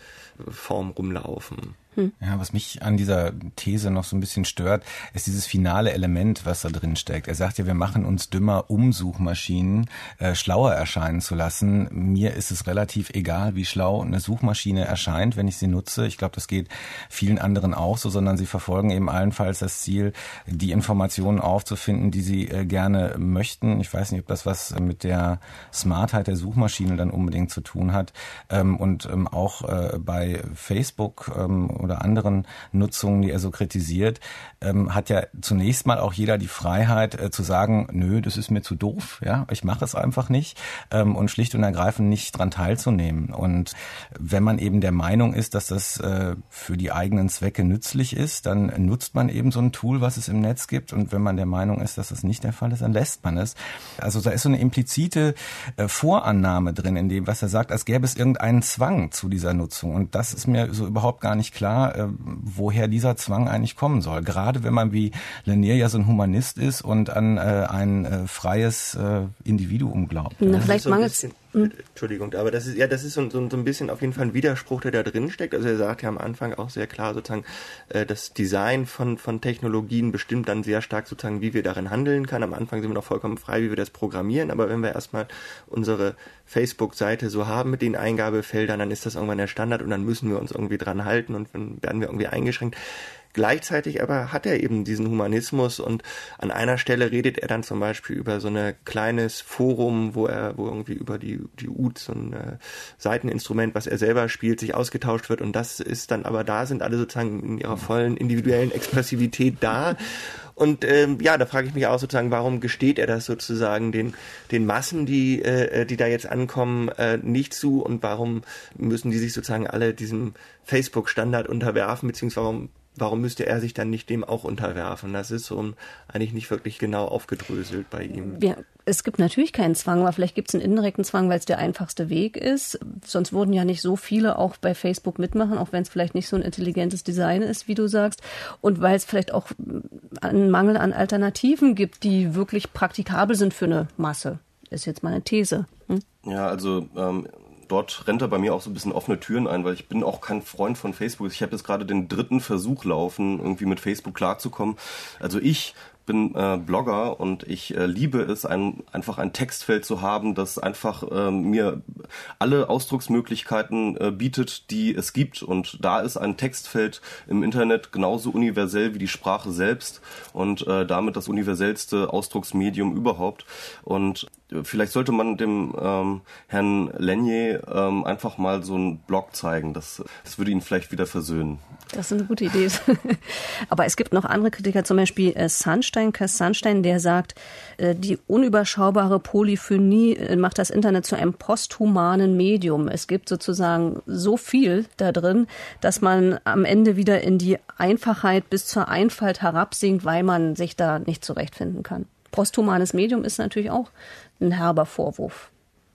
äh, rumlaufen. Ja, was mich an dieser These noch so ein bisschen stört, ist dieses finale Element, was da drin steckt. Er sagt ja, wir machen uns dümmer, um Suchmaschinen äh, schlauer erscheinen zu lassen. Mir ist es relativ egal, wie schlau eine Suchmaschine erscheint, wenn ich sie nutze. Ich glaube, das geht vielen anderen auch so, sondern sie verfolgen eben allenfalls das Ziel, die Informationen aufzufinden, die sie äh, gerne möchten. Ich weiß nicht, ob das was mit der Smartheit der Suchmaschine dann unbedingt zu tun hat. Ähm, und ähm, auch äh, bei Facebook ähm, oder anderen Nutzungen, die er so kritisiert, ähm, hat ja zunächst mal auch jeder die Freiheit äh, zu sagen, nö, das ist mir zu doof, ja, ich mache es einfach nicht ähm, und schlicht und ergreifend nicht dran teilzunehmen. Und wenn man eben der Meinung ist, dass das äh, für die eigenen Zwecke nützlich ist, dann nutzt man eben so ein Tool, was es im Netz gibt. Und wenn man der Meinung ist, dass das nicht der Fall ist, dann lässt man es. Also da ist so eine implizite äh, Vorannahme drin, in dem, was er sagt, als gäbe es irgendeinen Zwang zu dieser Nutzung. Und das ist mir so überhaupt gar nicht klar, äh, woher dieser Zwang eigentlich kommen soll. Gerade wenn man wie Lanier ja so ein Humanist ist und an äh, ein äh, freies äh, Individuum glaubt. Na, vielleicht so mangelt es. Entschuldigung, aber das ist ja, das ist so, so, so ein bisschen auf jeden Fall ein Widerspruch, der da drin steckt. Also er sagt ja am Anfang auch sehr klar sozusagen, äh, das Design von von Technologien bestimmt dann sehr stark sozusagen, wie wir darin handeln können. Am Anfang sind wir noch vollkommen frei, wie wir das programmieren, aber wenn wir erstmal unsere Facebook-Seite so haben mit den Eingabefeldern, dann ist das irgendwann der Standard und dann müssen wir uns irgendwie dran halten und dann werden wir irgendwie eingeschränkt. Gleichzeitig aber hat er eben diesen Humanismus und an einer Stelle redet er dann zum Beispiel über so ein kleines Forum, wo er, wo irgendwie über die, die U D, so ein äh, Seiteninstrument, was er selber spielt, sich ausgetauscht wird und das ist dann aber da, sind alle sozusagen in ihrer vollen individuellen Expressivität da. Und ähm, ja, da frage ich mich auch sozusagen, warum gesteht er das sozusagen den den Massen, die äh, die da jetzt ankommen, äh, nicht zu und warum müssen die sich sozusagen alle diesem Facebook-Standard unterwerfen, beziehungsweise warum Warum müsste er sich dann nicht dem auch unterwerfen? Das ist so eigentlich nicht wirklich genau aufgedröselt bei ihm. Ja, es gibt natürlich keinen Zwang, aber vielleicht gibt es einen indirekten Zwang, weil es der einfachste Weg ist. Sonst würden ja nicht so viele auch bei Facebook mitmachen, auch wenn es vielleicht nicht so ein intelligentes Design ist, wie du sagst. Und weil es vielleicht auch einen Mangel an Alternativen gibt, die wirklich praktikabel sind für eine Masse. Ist jetzt mal eine These. Hm? Ja, also ähm dort rennt er bei mir auch so ein bisschen offene Türen ein, weil ich bin auch kein Freund von Facebook. Ich habe jetzt gerade den dritten Versuch laufen, irgendwie mit Facebook klarzukommen. Also ich bin äh, Blogger und ich äh, liebe es, ein, einfach ein Textfeld zu haben, das einfach äh, mir alle Ausdrucksmöglichkeiten äh, bietet, die es gibt. Und da ist ein Textfeld im Internet genauso universell wie die Sprache selbst und äh, damit das universellste Ausdrucksmedium überhaupt. Und vielleicht sollte man dem ähm, Herrn Lanier ähm, einfach mal so einen Blog zeigen. Das, das würde ihn vielleicht wieder versöhnen. Das ist eine gute Idee. Aber es gibt noch andere Kritiker, zum Beispiel äh, Sunstein, Cass Sunstein, der sagt, äh, die unüberschaubare Polyphonie äh, macht das Internet zu einem posthumanen Medium. Es gibt sozusagen so viel da drin, dass man am Ende wieder in die Einfachheit bis zur Einfalt herabsinkt, weil man sich da nicht zurechtfinden kann. Posthumanes Medium ist natürlich auch ein herber Vorwurf.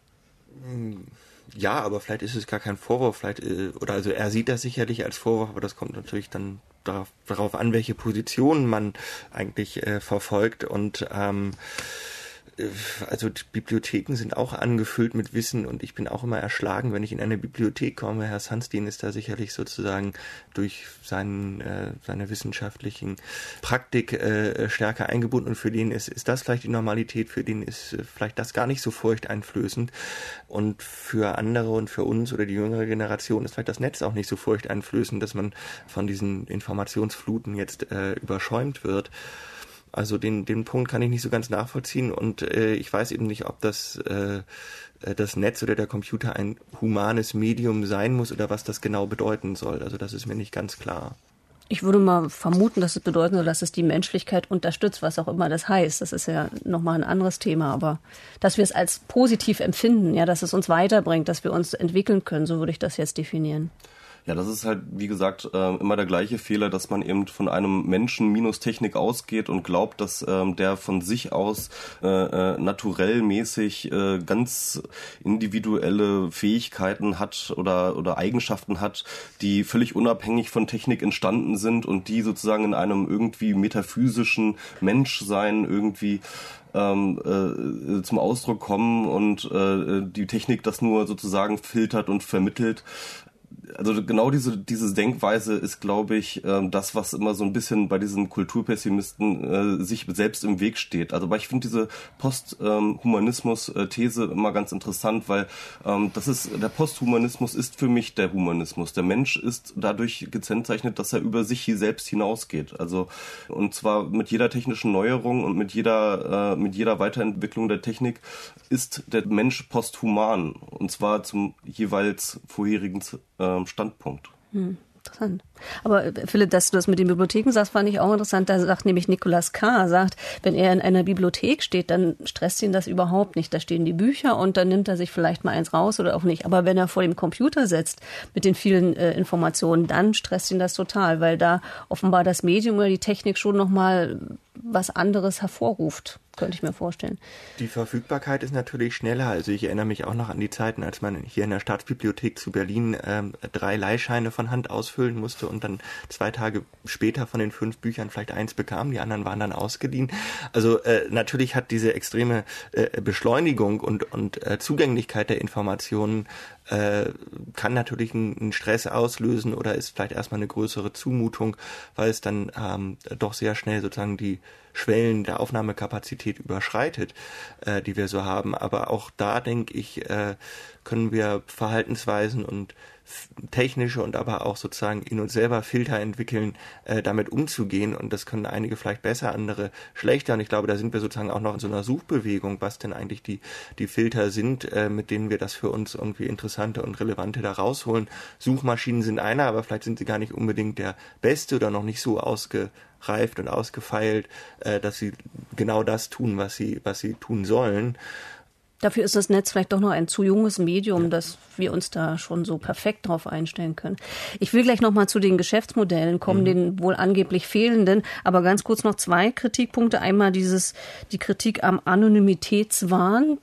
Ja, aber vielleicht ist es gar kein Vorwurf, vielleicht, oder also er sieht das sicherlich als Vorwurf, aber das kommt natürlich dann darauf, darauf an, welche Positionen man eigentlich äh, verfolgt und ähm, also die Bibliotheken sind auch angefüllt mit Wissen und ich bin auch immer erschlagen, wenn ich in eine Bibliothek komme. Herr Sunstein ist da sicherlich sozusagen durch seinen, äh, seine wissenschaftlichen Praktik äh, stärker eingebunden und für den ist, ist das vielleicht die Normalität, für den ist äh, vielleicht das gar nicht so furchteinflößend und für andere und für uns oder die jüngere Generation ist vielleicht das Netz auch nicht so furchteinflößend, dass man von diesen Informationsfluten jetzt äh, überschäumt wird. Also den, den Punkt kann ich nicht so ganz nachvollziehen und äh, ich weiß eben nicht, ob das äh, das Netz oder der Computer ein humanes Medium sein muss oder was das genau bedeuten soll. Also das ist mir nicht ganz klar. Ich würde mal vermuten, dass es bedeuten soll, dass es die Menschlichkeit unterstützt, was auch immer das heißt. Das ist ja nochmal ein anderes Thema, aber dass wir es als positiv empfinden, ja, dass es uns weiterbringt, dass wir uns entwickeln können, so würde ich das jetzt definieren. Ja, das ist halt, wie gesagt, äh, immer der gleiche Fehler, dass man eben von einem Menschen minus Technik ausgeht und glaubt, dass ähm, der von sich aus äh, äh, naturell mäßig äh, ganz individuelle Fähigkeiten hat oder oder Eigenschaften hat, die völlig unabhängig von Technik entstanden sind und die sozusagen in einem irgendwie metaphysischen Menschsein irgendwie ähm, äh, zum Ausdruck kommen und äh, die Technik das nur sozusagen filtert und vermittelt. Also genau diese diese Denkweise ist, glaube ich, äh, das, was immer so ein bisschen bei diesen Kulturpessimisten äh, sich selbst im Weg steht. Also, aber ich finde diese Posthumanismus-These immer ganz interessant, weil ähm, das ist der Posthumanismus ist für mich der Humanismus. Der Mensch ist dadurch gekennzeichnet, dass er über sich selbst hinausgeht. Also und zwar mit jeder technischen Neuerung und mit jeder äh, mit jeder Weiterentwicklung der Technik ist der Mensch posthuman und zwar zum jeweils vorherigen äh, Standpunkt. Hm, interessant. Aber Philipp, dass du das mit den Bibliotheken sagst, fand ich auch interessant. Da sagt nämlich Nicolas K., sagt, wenn er in einer Bibliothek steht, dann stresst ihn das überhaupt nicht. Da stehen die Bücher und dann nimmt er sich vielleicht mal eins raus oder auch nicht. Aber wenn er vor dem Computer sitzt mit den vielen äh, Informationen, dann stresst ihn das total, weil da offenbar das Medium oder die Technik schon nochmal was anderes hervorruft, könnte ich mir vorstellen. Die Verfügbarkeit ist natürlich schneller. Also ich erinnere mich auch noch an die Zeiten, als man hier in der Staatsbibliothek zu Berlin ähm, drei Leihscheine von Hand ausfüllen musste und dann zwei Tage später von den fünf Büchern vielleicht eins bekam, die anderen waren dann ausgeliehen. Also äh, natürlich hat diese extreme äh, Beschleunigung und, und äh, Zugänglichkeit der Informationen äh, kann natürlich einen, einen Stress auslösen oder ist vielleicht erstmal eine größere Zumutung, weil es dann ähm, doch sehr schnell sozusagen die Schwellen der Aufnahmekapazität überschreitet, äh, die wir so haben. Aber auch da, denke ich, äh, können wir Verhaltensweisen und technische und aber auch sozusagen in uns selber Filter entwickeln, äh, damit umzugehen. Und das können einige vielleicht besser, andere schlechter. Und ich glaube, da sind wir sozusagen auch noch in so einer Suchbewegung, was denn eigentlich die, die Filter sind, äh, mit denen wir das für uns irgendwie Interessante und Relevante da rausholen. Suchmaschinen sind einer, aber vielleicht sind sie gar nicht unbedingt der beste oder noch nicht so ausgereift und ausgefeilt, äh, dass sie genau das tun, was sie, was sie tun sollen. Dafür ist das Netz vielleicht doch noch ein zu junges Medium, ja, dass wir uns da schon so perfekt drauf einstellen können. Ich will gleich noch mal zu den Geschäftsmodellen kommen, mhm. den wohl angeblich fehlenden. Aber ganz kurz noch zwei Kritikpunkte. Einmal dieses, die Kritik am Anonymitätswahn.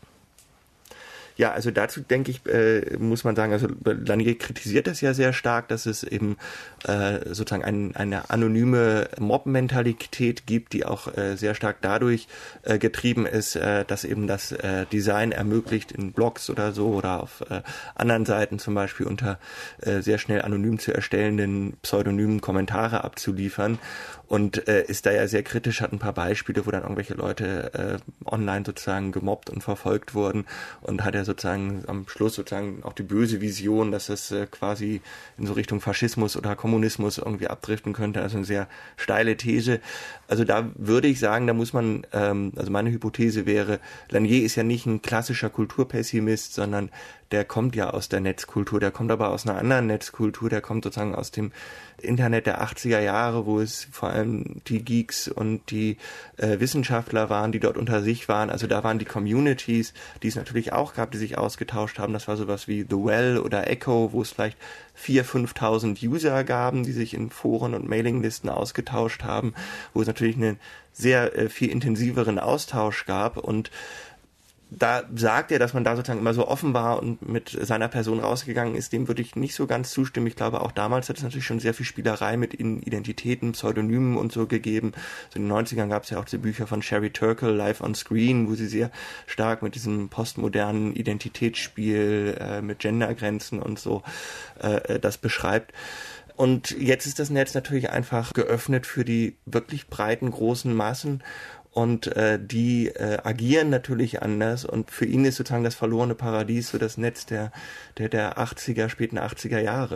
Ja, also dazu denke ich, äh, muss man sagen, also Lanier kritisiert das ja sehr stark, dass es eben äh, sozusagen ein, eine anonyme Mob-Mentalität gibt, die auch äh, sehr stark dadurch äh, getrieben ist, äh, dass eben das äh, Design ermöglicht, in Blogs oder so oder auf äh, anderen Seiten zum Beispiel unter äh, sehr schnell anonym zu erstellenden pseudonymen Kommentare abzuliefern. Und äh, ist da ja sehr kritisch, hat ein paar Beispiele, wo dann irgendwelche Leute äh, online sozusagen gemobbt und verfolgt wurden und hat er sozusagen am Schluss sozusagen auch die böse Vision, dass es äh, quasi in so Richtung Faschismus oder Kommunismus irgendwie abdriften könnte. Also eine sehr steile These. Also da würde ich sagen, da muss man, ähm, also meine Hypothese wäre, Lanier ist ja nicht ein klassischer Kulturpessimist, sondern der kommt ja aus der Netzkultur, der kommt aber aus einer anderen Netzkultur, der kommt sozusagen aus dem Internet der achtziger Jahre, wo es vor allem die Geeks und die äh, Wissenschaftler waren, die dort unter sich waren. Also da waren die Communities, die es natürlich auch gab, die sich ausgetauscht haben. Das war sowas wie The Well oder Echo, wo es vielleicht viertausend, fünftausend User gaben, die sich in Foren und Mailinglisten ausgetauscht haben, wo es natürlich einen sehr äh, viel intensiveren Austausch gab. Und da sagt er, dass man da sozusagen immer so offen war und mit seiner Person rausgegangen ist, dem würde ich nicht so ganz zustimmen. Ich glaube, auch damals hat es natürlich schon sehr viel Spielerei mit Identitäten, Pseudonymen und so gegeben. So in den neunzigern gab es ja auch diese Bücher von Sherry Turkle, Live on Screen, wo sie sehr stark mit diesem postmodernen Identitätsspiel, äh, mit Gendergrenzen und so äh, das beschreibt. Und jetzt ist das Netz natürlich einfach geöffnet für die wirklich breiten, großen Massen. Und äh, die äh, agieren natürlich anders und für ihn ist sozusagen das verlorene Paradies so das Netz der der der achtziger, späten achtziger Jahre.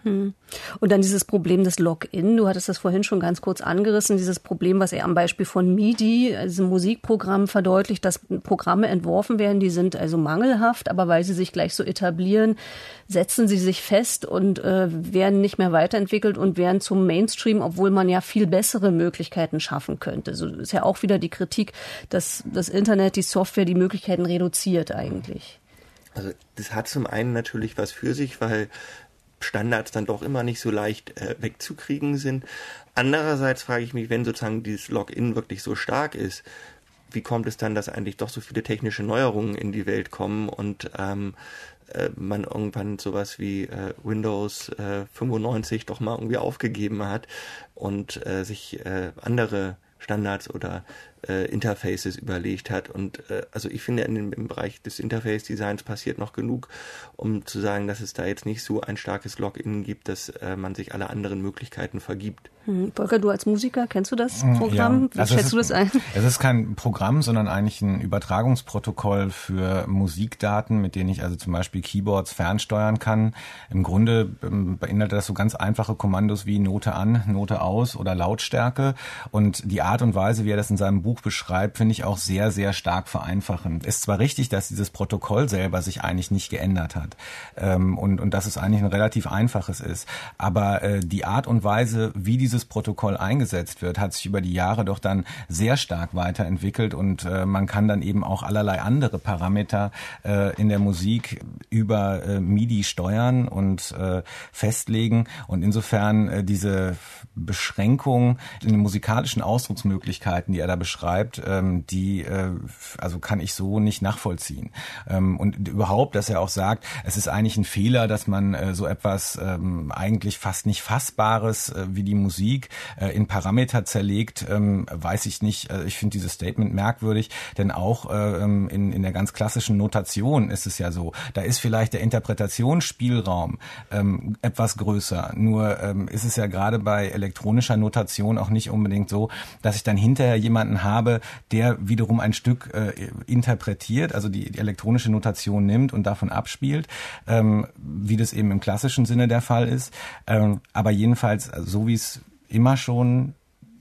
Hm. Und dann dieses Problem des Login, du hattest das vorhin schon ganz kurz angerissen, dieses Problem, was er am Beispiel von MIDI, diesem Musikprogramm, verdeutlicht, dass Programme entworfen werden, die sind also mangelhaft, aber weil sie sich gleich so etablieren, setzen sie sich fest und äh, werden nicht mehr weiterentwickelt und werden zum Mainstream, obwohl man ja viel bessere Möglichkeiten schaffen könnte. So ist ja auch wieder die Kritik, dass das Internet, die Software die Möglichkeiten reduziert eigentlich. Also das hat zum einen natürlich was für sich, weil Standards dann doch immer nicht so leicht äh, wegzukriegen sind. Andererseits frage ich mich, wenn sozusagen dieses Login wirklich so stark ist, wie kommt es dann, dass eigentlich doch so viele technische Neuerungen in die Welt kommen und ähm, äh, man irgendwann sowas wie äh, Windows äh, fünfundneunzig doch mal irgendwie aufgegeben hat und äh, sich äh, andere Standards oder äh, Interfaces überlegt hat. Und äh, also ich finde, in dem, im Bereich des Interface-Designs passiert noch genug, um zu sagen, dass es da jetzt nicht so ein starkes Login gibt, dass äh, man sich alle anderen Möglichkeiten vergibt. Hm. Volker, du als Musiker, kennst du das Programm? Wie also schätzt du das ein? Es ist kein Programm, sondern eigentlich ein Übertragungsprotokoll für Musikdaten, mit denen ich also zum Beispiel Keyboards fernsteuern kann. Im Grunde ähm, beinhaltet das so ganz einfache Kommandos wie Note an, Note aus oder Lautstärke. Und die Art und Weise, wie er das in seinem Buch beschreibt, finde ich auch sehr, sehr stark vereinfachend. Es ist zwar richtig, dass dieses Protokoll selber sich eigentlich nicht geändert hat ähm, und, und dass es eigentlich ein relativ einfaches ist, aber äh, die Art und Weise, wie dieses Protokoll eingesetzt wird, hat sich über die Jahre doch dann sehr stark weiterentwickelt und äh, man kann dann eben auch allerlei andere Parameter äh, in der Musik über äh, MIDI steuern und äh, festlegen und insofern äh, diese Beschränkung in den musikalischen Ausdrucksmöglichkeiten, die er da beschreibt, ähm, die äh, also kann ich so nicht nachvollziehen. Ähm, und überhaupt, dass er auch sagt, es ist eigentlich ein Fehler, dass man äh, so etwas ähm, eigentlich fast nicht Fassbares äh, wie die Musik äh, in Parameter zerlegt, ähm, weiß ich nicht. Äh, ich finde dieses Statement merkwürdig, denn auch äh, in, in der ganz klassischen Notation ist es ja so, da ist vielleicht der Interpretationsspielraum ähm, etwas größer. Nur ähm, ist es ja gerade bei elektronischer Notation auch nicht unbedingt so, dass ich dann hinterher jemanden habe, der wiederum ein Stück äh, interpretiert, also die, die elektronische Notation nimmt und davon abspielt, ähm, wie das eben im klassischen Sinne der Fall ist. Ähm, aber jedenfalls, so wie es immer schon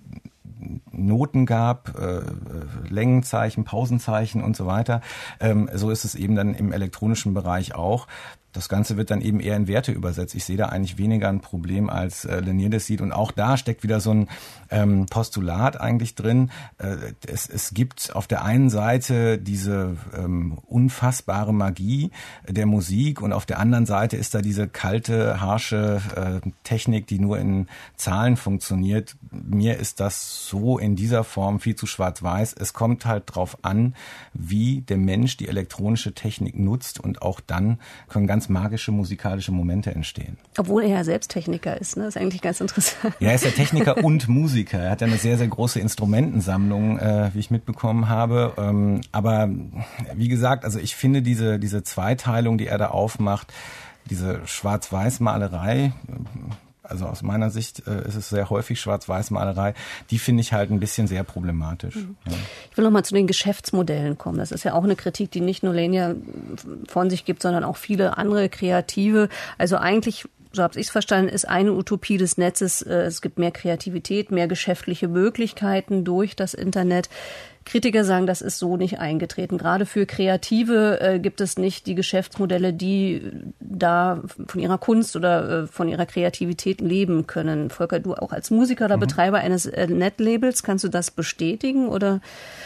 Noten gab, äh, Längenzeichen, Pausenzeichen und so weiter. Ähm, so ist es eben dann im elektronischen Bereich auch. Das Ganze wird dann eben eher in Werte übersetzt. Ich sehe da eigentlich weniger ein Problem, als äh, Lanier das sieht. Und auch da steckt wieder so ein ähm, Postulat eigentlich drin. Äh, es, es gibt auf der einen Seite diese ähm, unfassbare Magie der Musik und auf der anderen Seite ist da diese kalte, harsche äh, Technik, die nur in Zahlen funktioniert. Mir ist das so in dieser Form viel zu schwarz-weiß. Es kommt halt drauf an, wie der Mensch die elektronische Technik nutzt und auch dann können ganz magische musikalische Momente entstehen. Obwohl er ja selbst Techniker ist, ne? Das ist eigentlich ganz interessant. Ja, er ist ja Techniker und Musiker. Er hat ja eine sehr, sehr große Instrumentensammlung, äh, wie ich mitbekommen habe. Ähm, aber wie gesagt, also ich finde diese, diese Zweiteilung, die er da aufmacht, diese Schwarz-Weiß-Malerei, also aus meiner Sicht äh, ist es sehr häufig Schwarz-Weiß-Malerei, die finde ich halt ein bisschen sehr problematisch. Mhm. Ja. Ich will noch mal zu den Geschäftsmodellen kommen. Das ist ja auch eine Kritik, die nicht nur Lanier von sich gibt, sondern auch viele andere Kreative. Also eigentlich, so habe ich es verstanden, ist eine Utopie des Netzes, äh, es gibt mehr Kreativität, mehr geschäftliche Möglichkeiten durch das Internet. Kritiker sagen, das ist so nicht eingetreten. Gerade für Kreative äh, gibt es nicht die Geschäftsmodelle, die da von ihrer Kunst oder äh, von ihrer Kreativität leben können. Volker, du auch als Musiker oder mhm. Betreiber eines äh, Netlabels, kannst du das bestätigen oder?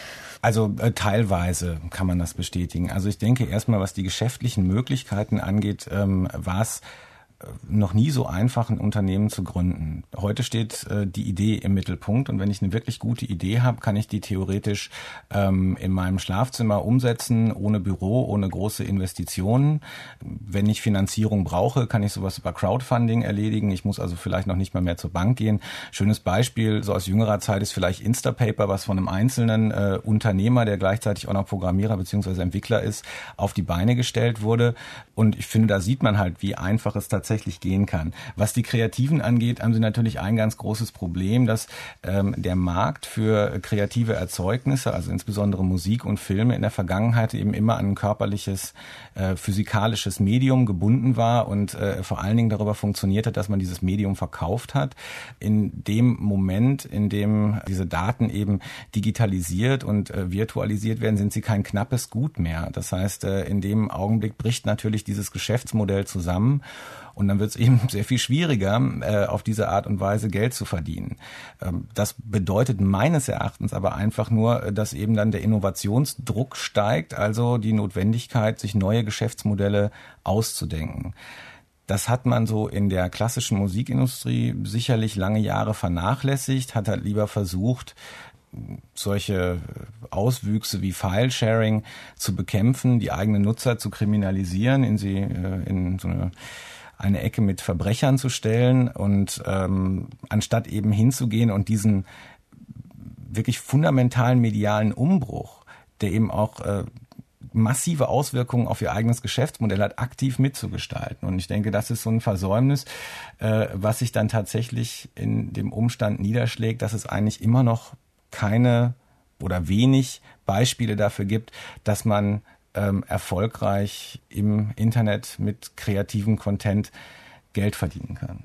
Also äh, teilweise kann man das bestätigen. Also ich denke erstmal, was die geschäftlichen Möglichkeiten angeht, ähm, war es noch nie so einfach, ein Unternehmen zu gründen. Heute steht äh, die Idee im Mittelpunkt und wenn ich eine wirklich gute Idee habe, kann ich die theoretisch ähm, in meinem Schlafzimmer umsetzen, ohne Büro, ohne große Investitionen. Wenn ich Finanzierung brauche, kann ich sowas über Crowdfunding erledigen. Ich muss also vielleicht noch nicht mal mehr zur Bank gehen. Schönes Beispiel, so aus jüngerer Zeit ist vielleicht Instapaper, was von einem einzelnen äh, Unternehmer, der gleichzeitig auch noch Programmierer bzw. Entwickler ist, auf die Beine gestellt wurde. Und ich finde, da sieht man halt, wie einfach es tatsächlich tatsächlich gehen kann. Was die Kreativen angeht, haben sie natürlich ein ganz großes Problem, dass ähm, der Markt für kreative Erzeugnisse, also insbesondere Musik und Filme, in der Vergangenheit eben immer an ein körperliches, äh, physikalisches Medium gebunden war und äh, vor allen Dingen darüber funktioniert hat, dass man dieses Medium verkauft hat. In dem Moment, in dem diese Daten eben digitalisiert und äh, virtualisiert werden, sind sie kein knappes Gut mehr. Das heißt, äh, in dem Augenblick bricht natürlich dieses Geschäftsmodell zusammen. Und dann wird es eben sehr viel schwieriger, äh, auf diese Art und Weise Geld zu verdienen. Ähm, das bedeutet meines Erachtens aber einfach nur, dass eben dann der Innovationsdruck steigt, also die Notwendigkeit, sich neue Geschäftsmodelle auszudenken. Das hat man so in der klassischen Musikindustrie sicherlich lange Jahre vernachlässigt, hat halt lieber versucht, solche Auswüchse wie File-Sharing zu bekämpfen, die eigenen Nutzer zu kriminalisieren, in sie äh, in so eine eine Ecke mit Verbrechern zu stellen und ähm, anstatt eben hinzugehen und diesen wirklich fundamentalen medialen Umbruch, der eben auch äh, massive Auswirkungen auf ihr eigenes Geschäftsmodell hat, aktiv mitzugestalten. Und ich denke, das ist so ein Versäumnis, äh, was sich dann tatsächlich in dem Umstand niederschlägt, dass es eigentlich immer noch keine oder wenig Beispiele dafür gibt, dass man ähm, erfolgreich im Internet mit kreativem Content Geld verdienen kann.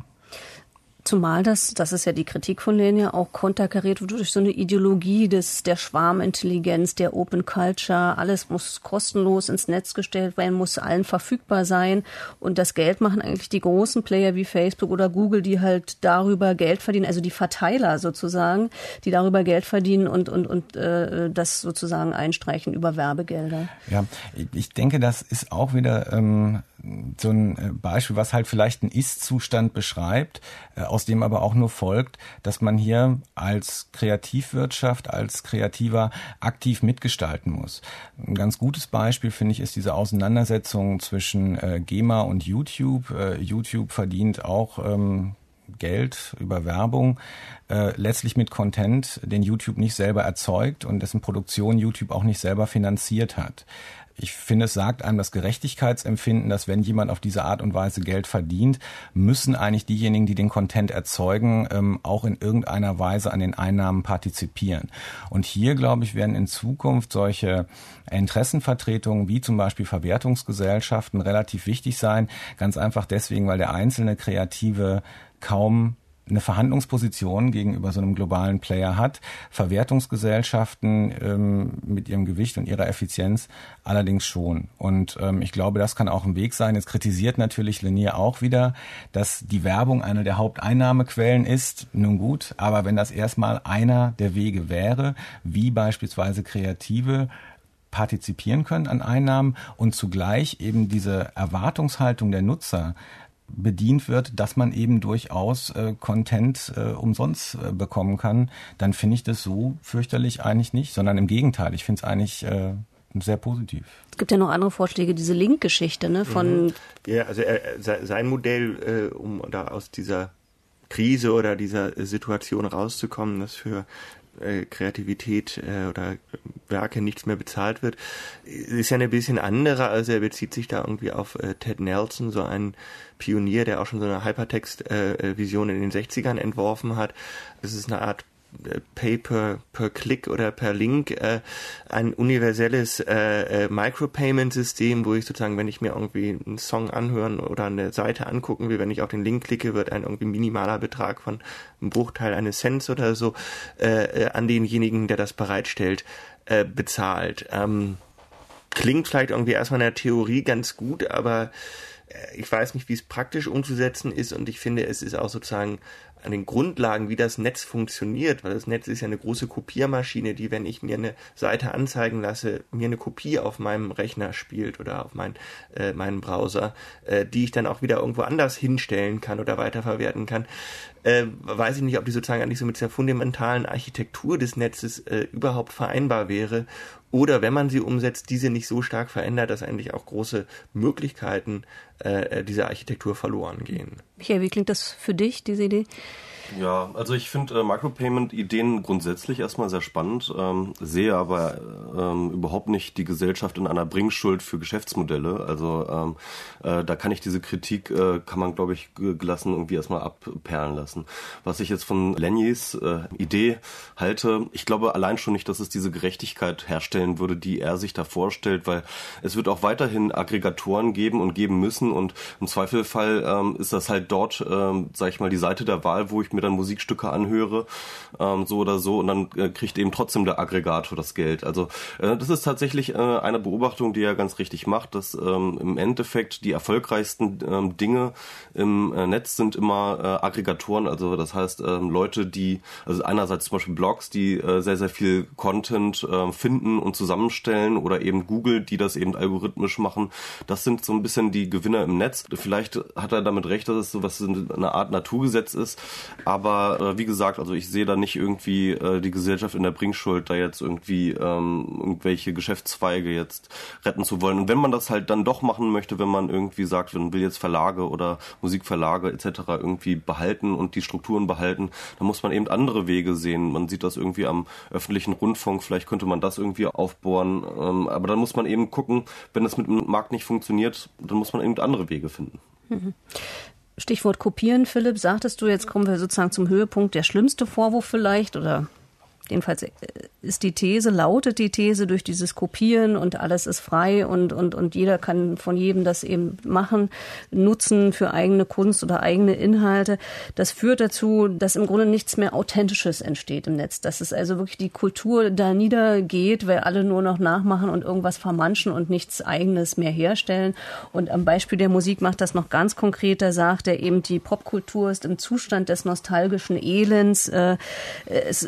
Zumal das, das ist ja die Kritik von denen ja auch konterkariert wird durch so eine Ideologie des, der Schwarmintelligenz, der Open Culture. Alles muss kostenlos ins Netz gestellt werden, muss allen verfügbar sein. Und das Geld machen eigentlich die großen Player wie Facebook oder Google, die halt darüber Geld verdienen, also die Verteiler sozusagen, die darüber Geld verdienen und, und, und äh, das sozusagen einstreichen über Werbegelder. Ja, ich denke, das ist auch wieder ähm, so ein Beispiel, was halt vielleicht einen Ist-Zustand beschreibt, aus dem aber auch nur folgt, dass man hier als Kreativwirtschaft, als Kreativer aktiv mitgestalten muss. Ein ganz gutes Beispiel, finde ich, ist diese Auseinandersetzung zwischen äh, GEMA und YouTube. Äh, YouTube verdient auch ähm, Geld über Werbung, äh, letztlich mit Content, den YouTube nicht selber erzeugt und dessen Produktion YouTube auch nicht selber finanziert hat. Ich finde, es sagt einem das Gerechtigkeitsempfinden, dass wenn jemand auf diese Art und Weise Geld verdient, müssen eigentlich diejenigen, die den Content erzeugen, ähm, auch in irgendeiner Weise an den Einnahmen partizipieren. Und hier, glaube ich, werden in Zukunft solche Interessenvertretungen wie zum Beispiel Verwertungsgesellschaften relativ wichtig sein. Ganz einfach deswegen, weil der einzelne Kreative kaum eine Verhandlungsposition gegenüber so einem globalen Player hat. Verwertungsgesellschaften ähm, mit ihrem Gewicht und ihrer Effizienz allerdings schon. Und ähm, ich glaube, das kann auch ein Weg sein. Jetzt kritisiert natürlich Lanier auch wieder, dass die Werbung eine der Haupteinnahmequellen ist. Nun gut, aber wenn das erstmal einer der Wege wäre, wie beispielsweise Kreative partizipieren können an Einnahmen und zugleich eben diese Erwartungshaltung der Nutzer bedient wird, dass man eben durchaus äh, Content äh, umsonst äh, bekommen kann, dann finde ich das so fürchterlich eigentlich nicht, sondern im Gegenteil, ich finde es eigentlich äh, sehr positiv. Es gibt ja noch andere Vorschläge, diese Link-Geschichte, ne, von... Mhm. Ja, also er, sein Modell, äh, um da aus dieser Krise oder dieser Situation rauszukommen, dass für äh, Kreativität äh, oder Werke nichts mehr bezahlt wird, ist ja ein bisschen anderer. Also er bezieht sich da irgendwie auf äh, Ted Nelson, so ein Pionier, der auch schon so eine Hypertext-Vision äh, in den sechzigern entworfen hat. Das ist eine Art äh, Pay per, per Klick oder per Link, äh, ein universelles äh, äh, Micropayment-System, wo ich sozusagen, wenn ich mir irgendwie einen Song anhören oder eine Seite angucken will, wenn ich auf den Link klicke, wird ein irgendwie minimaler Betrag von einem Bruchteil eines Cents oder so äh, an denjenigen, der das bereitstellt, äh, bezahlt. Ähm, klingt vielleicht irgendwie erstmal in der Theorie ganz gut, aber ich weiß nicht, wie es praktisch umzusetzen ist, und ich finde, es ist auch sozusagen an den Grundlagen, wie das Netz funktioniert, weil das Netz ist ja eine große Kopiermaschine, die, wenn ich mir eine Seite anzeigen lasse, mir eine Kopie auf meinem Rechner spielt oder auf mein, äh, meinen Browser, äh, die ich dann auch wieder irgendwo anders hinstellen kann oder weiterverwerten kann. Äh, weiß ich nicht, ob die sozusagen eigentlich so mit der fundamentalen Architektur des Netzes äh, überhaupt vereinbar wäre, oder wenn man sie umsetzt, diese nicht so stark verändert, dass eigentlich auch große Möglichkeiten äh, dieser Architektur verloren gehen. Michael, wie klingt das für dich, diese Idee? Ja, also ich finde äh, Micropayment-Ideen grundsätzlich erstmal sehr spannend, ähm, sehe aber ähm, überhaupt nicht die Gesellschaft in einer Bringschuld für Geschäftsmodelle. Also ähm, äh, da kann ich diese Kritik, äh, kann man glaube ich gelassen irgendwie erstmal abperlen lassen. Was ich jetzt von Lennys äh, Idee halte, ich glaube allein schon nicht, dass es diese Gerechtigkeit herstellen würde, die er sich da vorstellt, weil es wird auch weiterhin Aggregatoren geben und geben müssen und im Zweifelfall ähm, ist das halt dort, ähm, sag ich mal, die Seite der Wahl, wo ich mir dann Musikstücke anhöre, ähm, so oder so, und dann äh, kriegt eben trotzdem der Aggregator das Geld. Also äh, das ist tatsächlich äh, eine Beobachtung, die er ganz richtig macht, dass ähm, im Endeffekt die erfolgreichsten ähm, Dinge im äh, Netz sind immer äh, Aggregatoren, also das heißt ähm, Leute, die, also einerseits zum Beispiel Blogs, die äh, sehr, sehr viel Content äh, finden und zusammenstellen oder eben Google, die das eben algorithmisch machen. Das sind so ein bisschen die Gewinner im Netz. Vielleicht hat er damit recht, dass es sowas eine Art Naturgesetz ist, aber äh, wie gesagt, also ich sehe da nicht irgendwie äh, die Gesellschaft in der Bringschuld, da jetzt irgendwie ähm, irgendwelche Geschäftszweige jetzt retten zu wollen. Und wenn man das halt dann doch machen möchte, wenn man irgendwie sagt, man will jetzt Verlage oder Musikverlage et cetera irgendwie behalten und die Strukturen behalten, dann muss man eben andere Wege sehen. Man sieht das irgendwie am öffentlichen Rundfunk, vielleicht könnte man das irgendwie aufbohren, ähm, aber dann muss man eben gucken, wenn das mit dem Markt nicht funktioniert, dann muss man eben andere Wege finden. Mhm. Stichwort Kopieren, Philipp, sagtest du, jetzt kommen wir sozusagen zum Höhepunkt, der schlimmste Vorwurf vielleicht, oder jedenfalls ist die These, lautet die These, durch dieses Kopieren und alles ist frei und, und, und jeder kann von jedem das eben machen, nutzen für eigene Kunst oder eigene Inhalte. Das führt dazu, dass im Grunde nichts mehr Authentisches entsteht im Netz. Dass es also wirklich die Kultur da niedergeht, weil alle nur noch nachmachen und irgendwas vermanschen und nichts Eigenes mehr herstellen. Und am Beispiel der Musik macht das noch ganz konkreter, sagt er eben, die Popkultur ist im Zustand des nostalgischen Elends. Äh, es,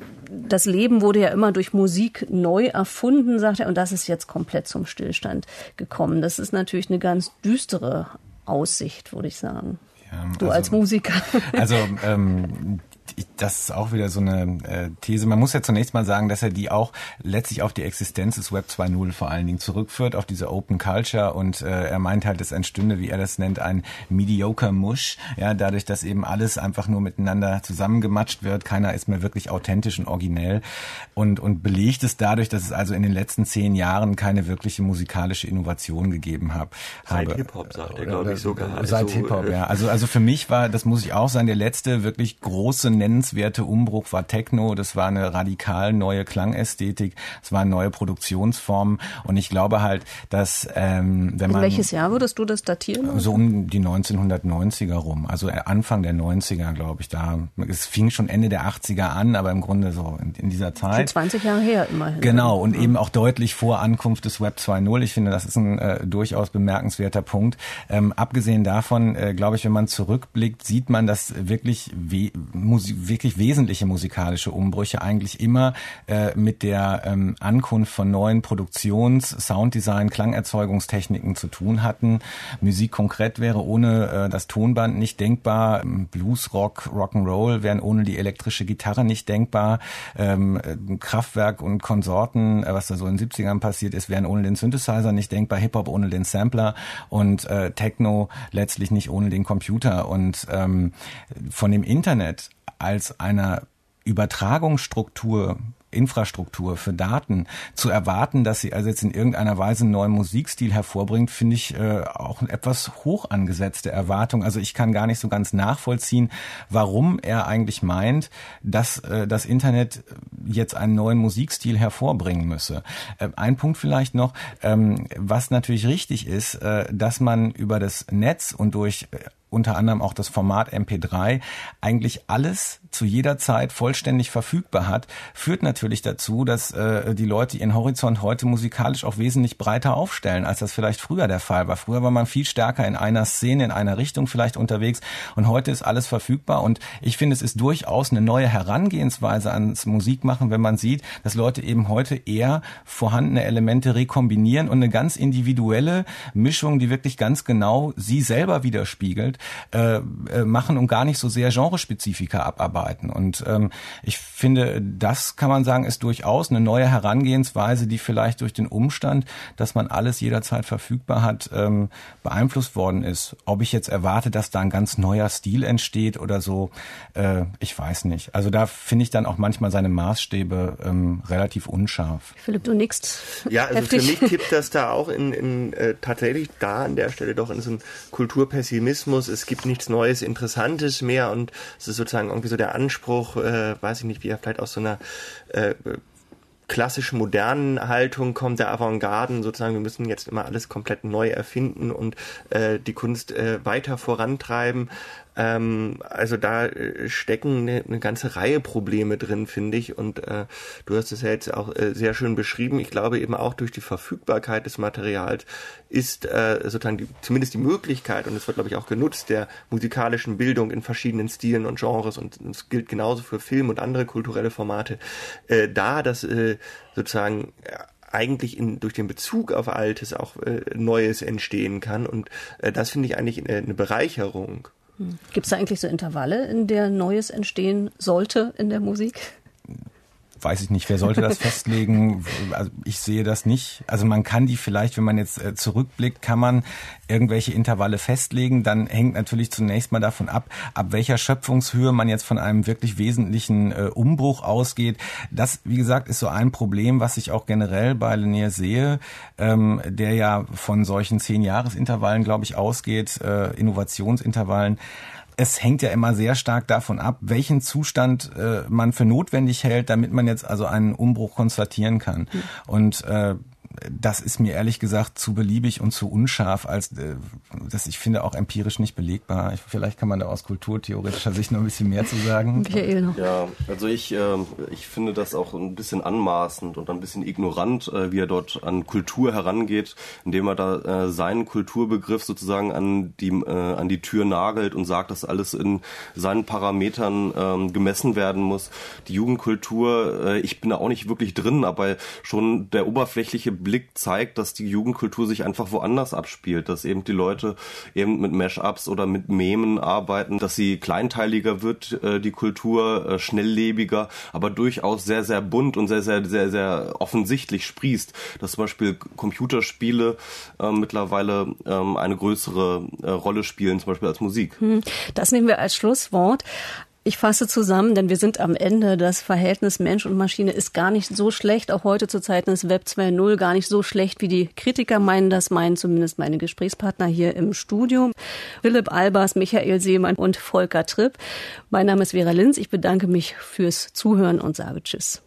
das Leben wurde ja immer durch Musik neu erfunden, sagt er, und das ist jetzt komplett zum Stillstand gekommen. Das ist natürlich eine ganz düstere Aussicht, würde ich sagen. Ja, du also, als Musiker. Also ähm, das ist auch wieder so eine äh, These. Man muss ja zunächst mal sagen, dass er die auch letztlich auf die Existenz des Web zwei Punkt null vor allen Dingen zurückführt, auf diese Open Culture, und äh, er meint halt, es entstünde, wie er das nennt, ein Mediocre Mush, ja, dadurch, dass eben alles einfach nur miteinander zusammengematscht wird, keiner ist mehr wirklich authentisch und originell, und und belegt es dadurch, dass es also in den letzten zehn Jahren keine wirkliche musikalische Innovation gegeben hat. Seit Hip-Hop, sagt er, glaube ich, sogar. Seit also, Hip-Hop, ja. Also also für mich war, das muss ich auch sagen, der letzte wirklich große nennenswerte Umbruch war Techno. Das war eine radikal neue Klangästhetik. Es waren neue Produktionsformen. Und ich glaube halt, dass ähm, wenn man... In welches Jahr würdest du das datieren? So um die neunzehnhundertneunziger rum. Also Anfang der neunziger, glaube ich. Da, es fing schon Ende der achtziger an, aber im Grunde so in, in dieser Zeit. Schon zwanzig Jahre her immerhin. Genau. Und ja. eben auch deutlich vor Ankunft des Web zwei Punkt null. Ich finde, das ist ein äh, durchaus bemerkenswerter Punkt. Ähm, abgesehen davon, äh, glaube ich, wenn man zurückblickt, sieht man, dass wirklich we- Musik wirklich wesentliche musikalische Umbrüche eigentlich immer äh, mit der ähm, Ankunft von neuen Produktions-, Sounddesign-, Klangerzeugungstechniken zu tun hatten. Musik konkret wäre ohne äh, das Tonband nicht denkbar. Blues, Rock, Rock'n'Roll wären ohne die elektrische Gitarre nicht denkbar. Ähm, Kraftwerk und Konsorten, äh, was da so in den siebzigern passiert ist, wären ohne den Synthesizer nicht denkbar. Hip-Hop ohne den Sampler und äh, Techno letztlich nicht ohne den Computer. Und ähm, von dem Internet als einer Übertragungsstruktur, Infrastruktur für Daten zu erwarten, dass sie also jetzt in irgendeiner Weise einen neuen Musikstil hervorbringt, finde ich äh, auch eine etwas hoch angesetzte Erwartung. Also ich kann gar nicht so ganz nachvollziehen, warum er eigentlich meint, dass äh, das Internet jetzt einen neuen Musikstil hervorbringen müsse. Äh, ein Punkt vielleicht noch, ähm, was natürlich richtig ist, äh, dass man über das Netz und durch äh, unter anderem auch das Format M P drei, eigentlich alles zu jeder Zeit vollständig verfügbar hat, führt natürlich dazu, dass äh, die Leute ihren Horizont heute musikalisch auch wesentlich breiter aufstellen, als das vielleicht früher der Fall war. Früher war man viel stärker in einer Szene, in einer Richtung vielleicht unterwegs, und heute ist alles verfügbar, und ich finde, es ist durchaus eine neue Herangehensweise ans Musikmachen, wenn man sieht, dass Leute eben heute eher vorhandene Elemente rekombinieren und eine ganz individuelle Mischung, die wirklich ganz genau sie selber widerspiegelt, äh, machen und gar nicht so sehr Genrespezifika abarbeiten. Und ähm, ich finde, das kann man sagen, ist durchaus eine neue Herangehensweise, die vielleicht durch den Umstand, dass man alles jederzeit verfügbar hat, ähm, beeinflusst worden ist. Ob ich jetzt erwarte, dass da ein ganz neuer Stil entsteht oder so, äh, ich weiß nicht. Also da finde ich dann auch manchmal seine Maßstäbe ähm, relativ unscharf. Philipp, du nickst. Ja, also heftig. für mich kippt das da auch in, in äh, tatsächlich da an der Stelle doch in so einen Kulturpessimismus. Es gibt nichts Neues, Interessantes mehr und es ist sozusagen irgendwie so der Anspruch, äh, weiß ich nicht, wie er vielleicht aus so einer äh, klassisch modernen Haltung kommt, der Avantgarden, sozusagen, wir müssen jetzt immer alles komplett neu erfinden und äh, die Kunst äh, weiter vorantreiben. Ähm, also da äh, stecken eine, eine ganze Reihe Probleme drin, finde ich, und äh, du hast es ja jetzt auch äh, sehr schön beschrieben. Ich glaube eben auch durch die Verfügbarkeit des Materials ist äh, sozusagen die, zumindest die Möglichkeit, und es wird glaube ich auch genutzt, der musikalischen Bildung in verschiedenen Stilen und Genres, und es gilt genauso für Film und andere kulturelle Formate, äh, da, dass äh, sozusagen äh, eigentlich in, durch den Bezug auf Altes auch äh, Neues entstehen kann, und äh, das finde ich eigentlich äh, eine Bereicherung. Gibt es da eigentlich so Intervalle, in der Neues entstehen sollte in der Musik? Weiß ich nicht, wer sollte das festlegen? Also ich sehe das nicht. Also man kann die vielleicht, wenn man jetzt äh, zurückblickt, kann man irgendwelche Intervalle festlegen. Dann hängt natürlich zunächst mal davon ab, ab welcher Schöpfungshöhe man jetzt von einem wirklich wesentlichen äh, Umbruch ausgeht. Das, wie gesagt, ist so ein Problem, was ich auch generell bei Lanier sehe, ähm, der ja von solchen Zehn-Jahres-Intervallen, glaube ich, ausgeht, äh, Innovationsintervallen. Es hängt ja immer sehr stark davon ab, welchen Zustand äh, man für notwendig hält, damit man jetzt also einen Umbruch konstatieren kann. Mhm. Und äh, das ist mir ehrlich gesagt zu beliebig und zu unscharf, als äh, das ich finde auch empirisch nicht belegbar. Ich, vielleicht kann man da aus kulturtheoretischer Sicht noch ein bisschen mehr zu sagen. Michael noch. Ja, also ich äh, ich finde das auch ein bisschen anmaßend und ein bisschen ignorant, äh, wie er dort an Kultur herangeht, indem er da äh, seinen Kulturbegriff sozusagen an die äh, an die Tür nagelt und sagt, dass alles in seinen Parametern äh, gemessen werden muss. Die Jugendkultur, äh, ich bin da auch nicht wirklich drin, aber schon der oberflächliche Blick zeigt, dass die Jugendkultur sich einfach woanders abspielt, dass eben die Leute eben mit Mashups oder mit Memen arbeiten, dass sie kleinteiliger wird, äh, die Kultur, äh, schnelllebiger, aber durchaus sehr, sehr bunt und sehr, sehr, sehr, sehr offensichtlich sprießt, dass zum Beispiel Computerspiele äh, mittlerweile äh, eine größere äh, Rolle spielen, zum Beispiel als Musik. Das nehmen wir als Schlusswort. Ich fasse zusammen, denn wir sind am Ende. Das Verhältnis Mensch und Maschine ist gar nicht so schlecht, auch heute zu Zeiten des Web zwei Punkt null, gar nicht so schlecht, wie die Kritiker meinen. Das meinen zumindest meine Gesprächspartner hier im Studio. Philipp Albers, Michael Seemann und Volker Tripp. Mein Name ist Vera Linz. Ich bedanke mich fürs Zuhören und sage Tschüss.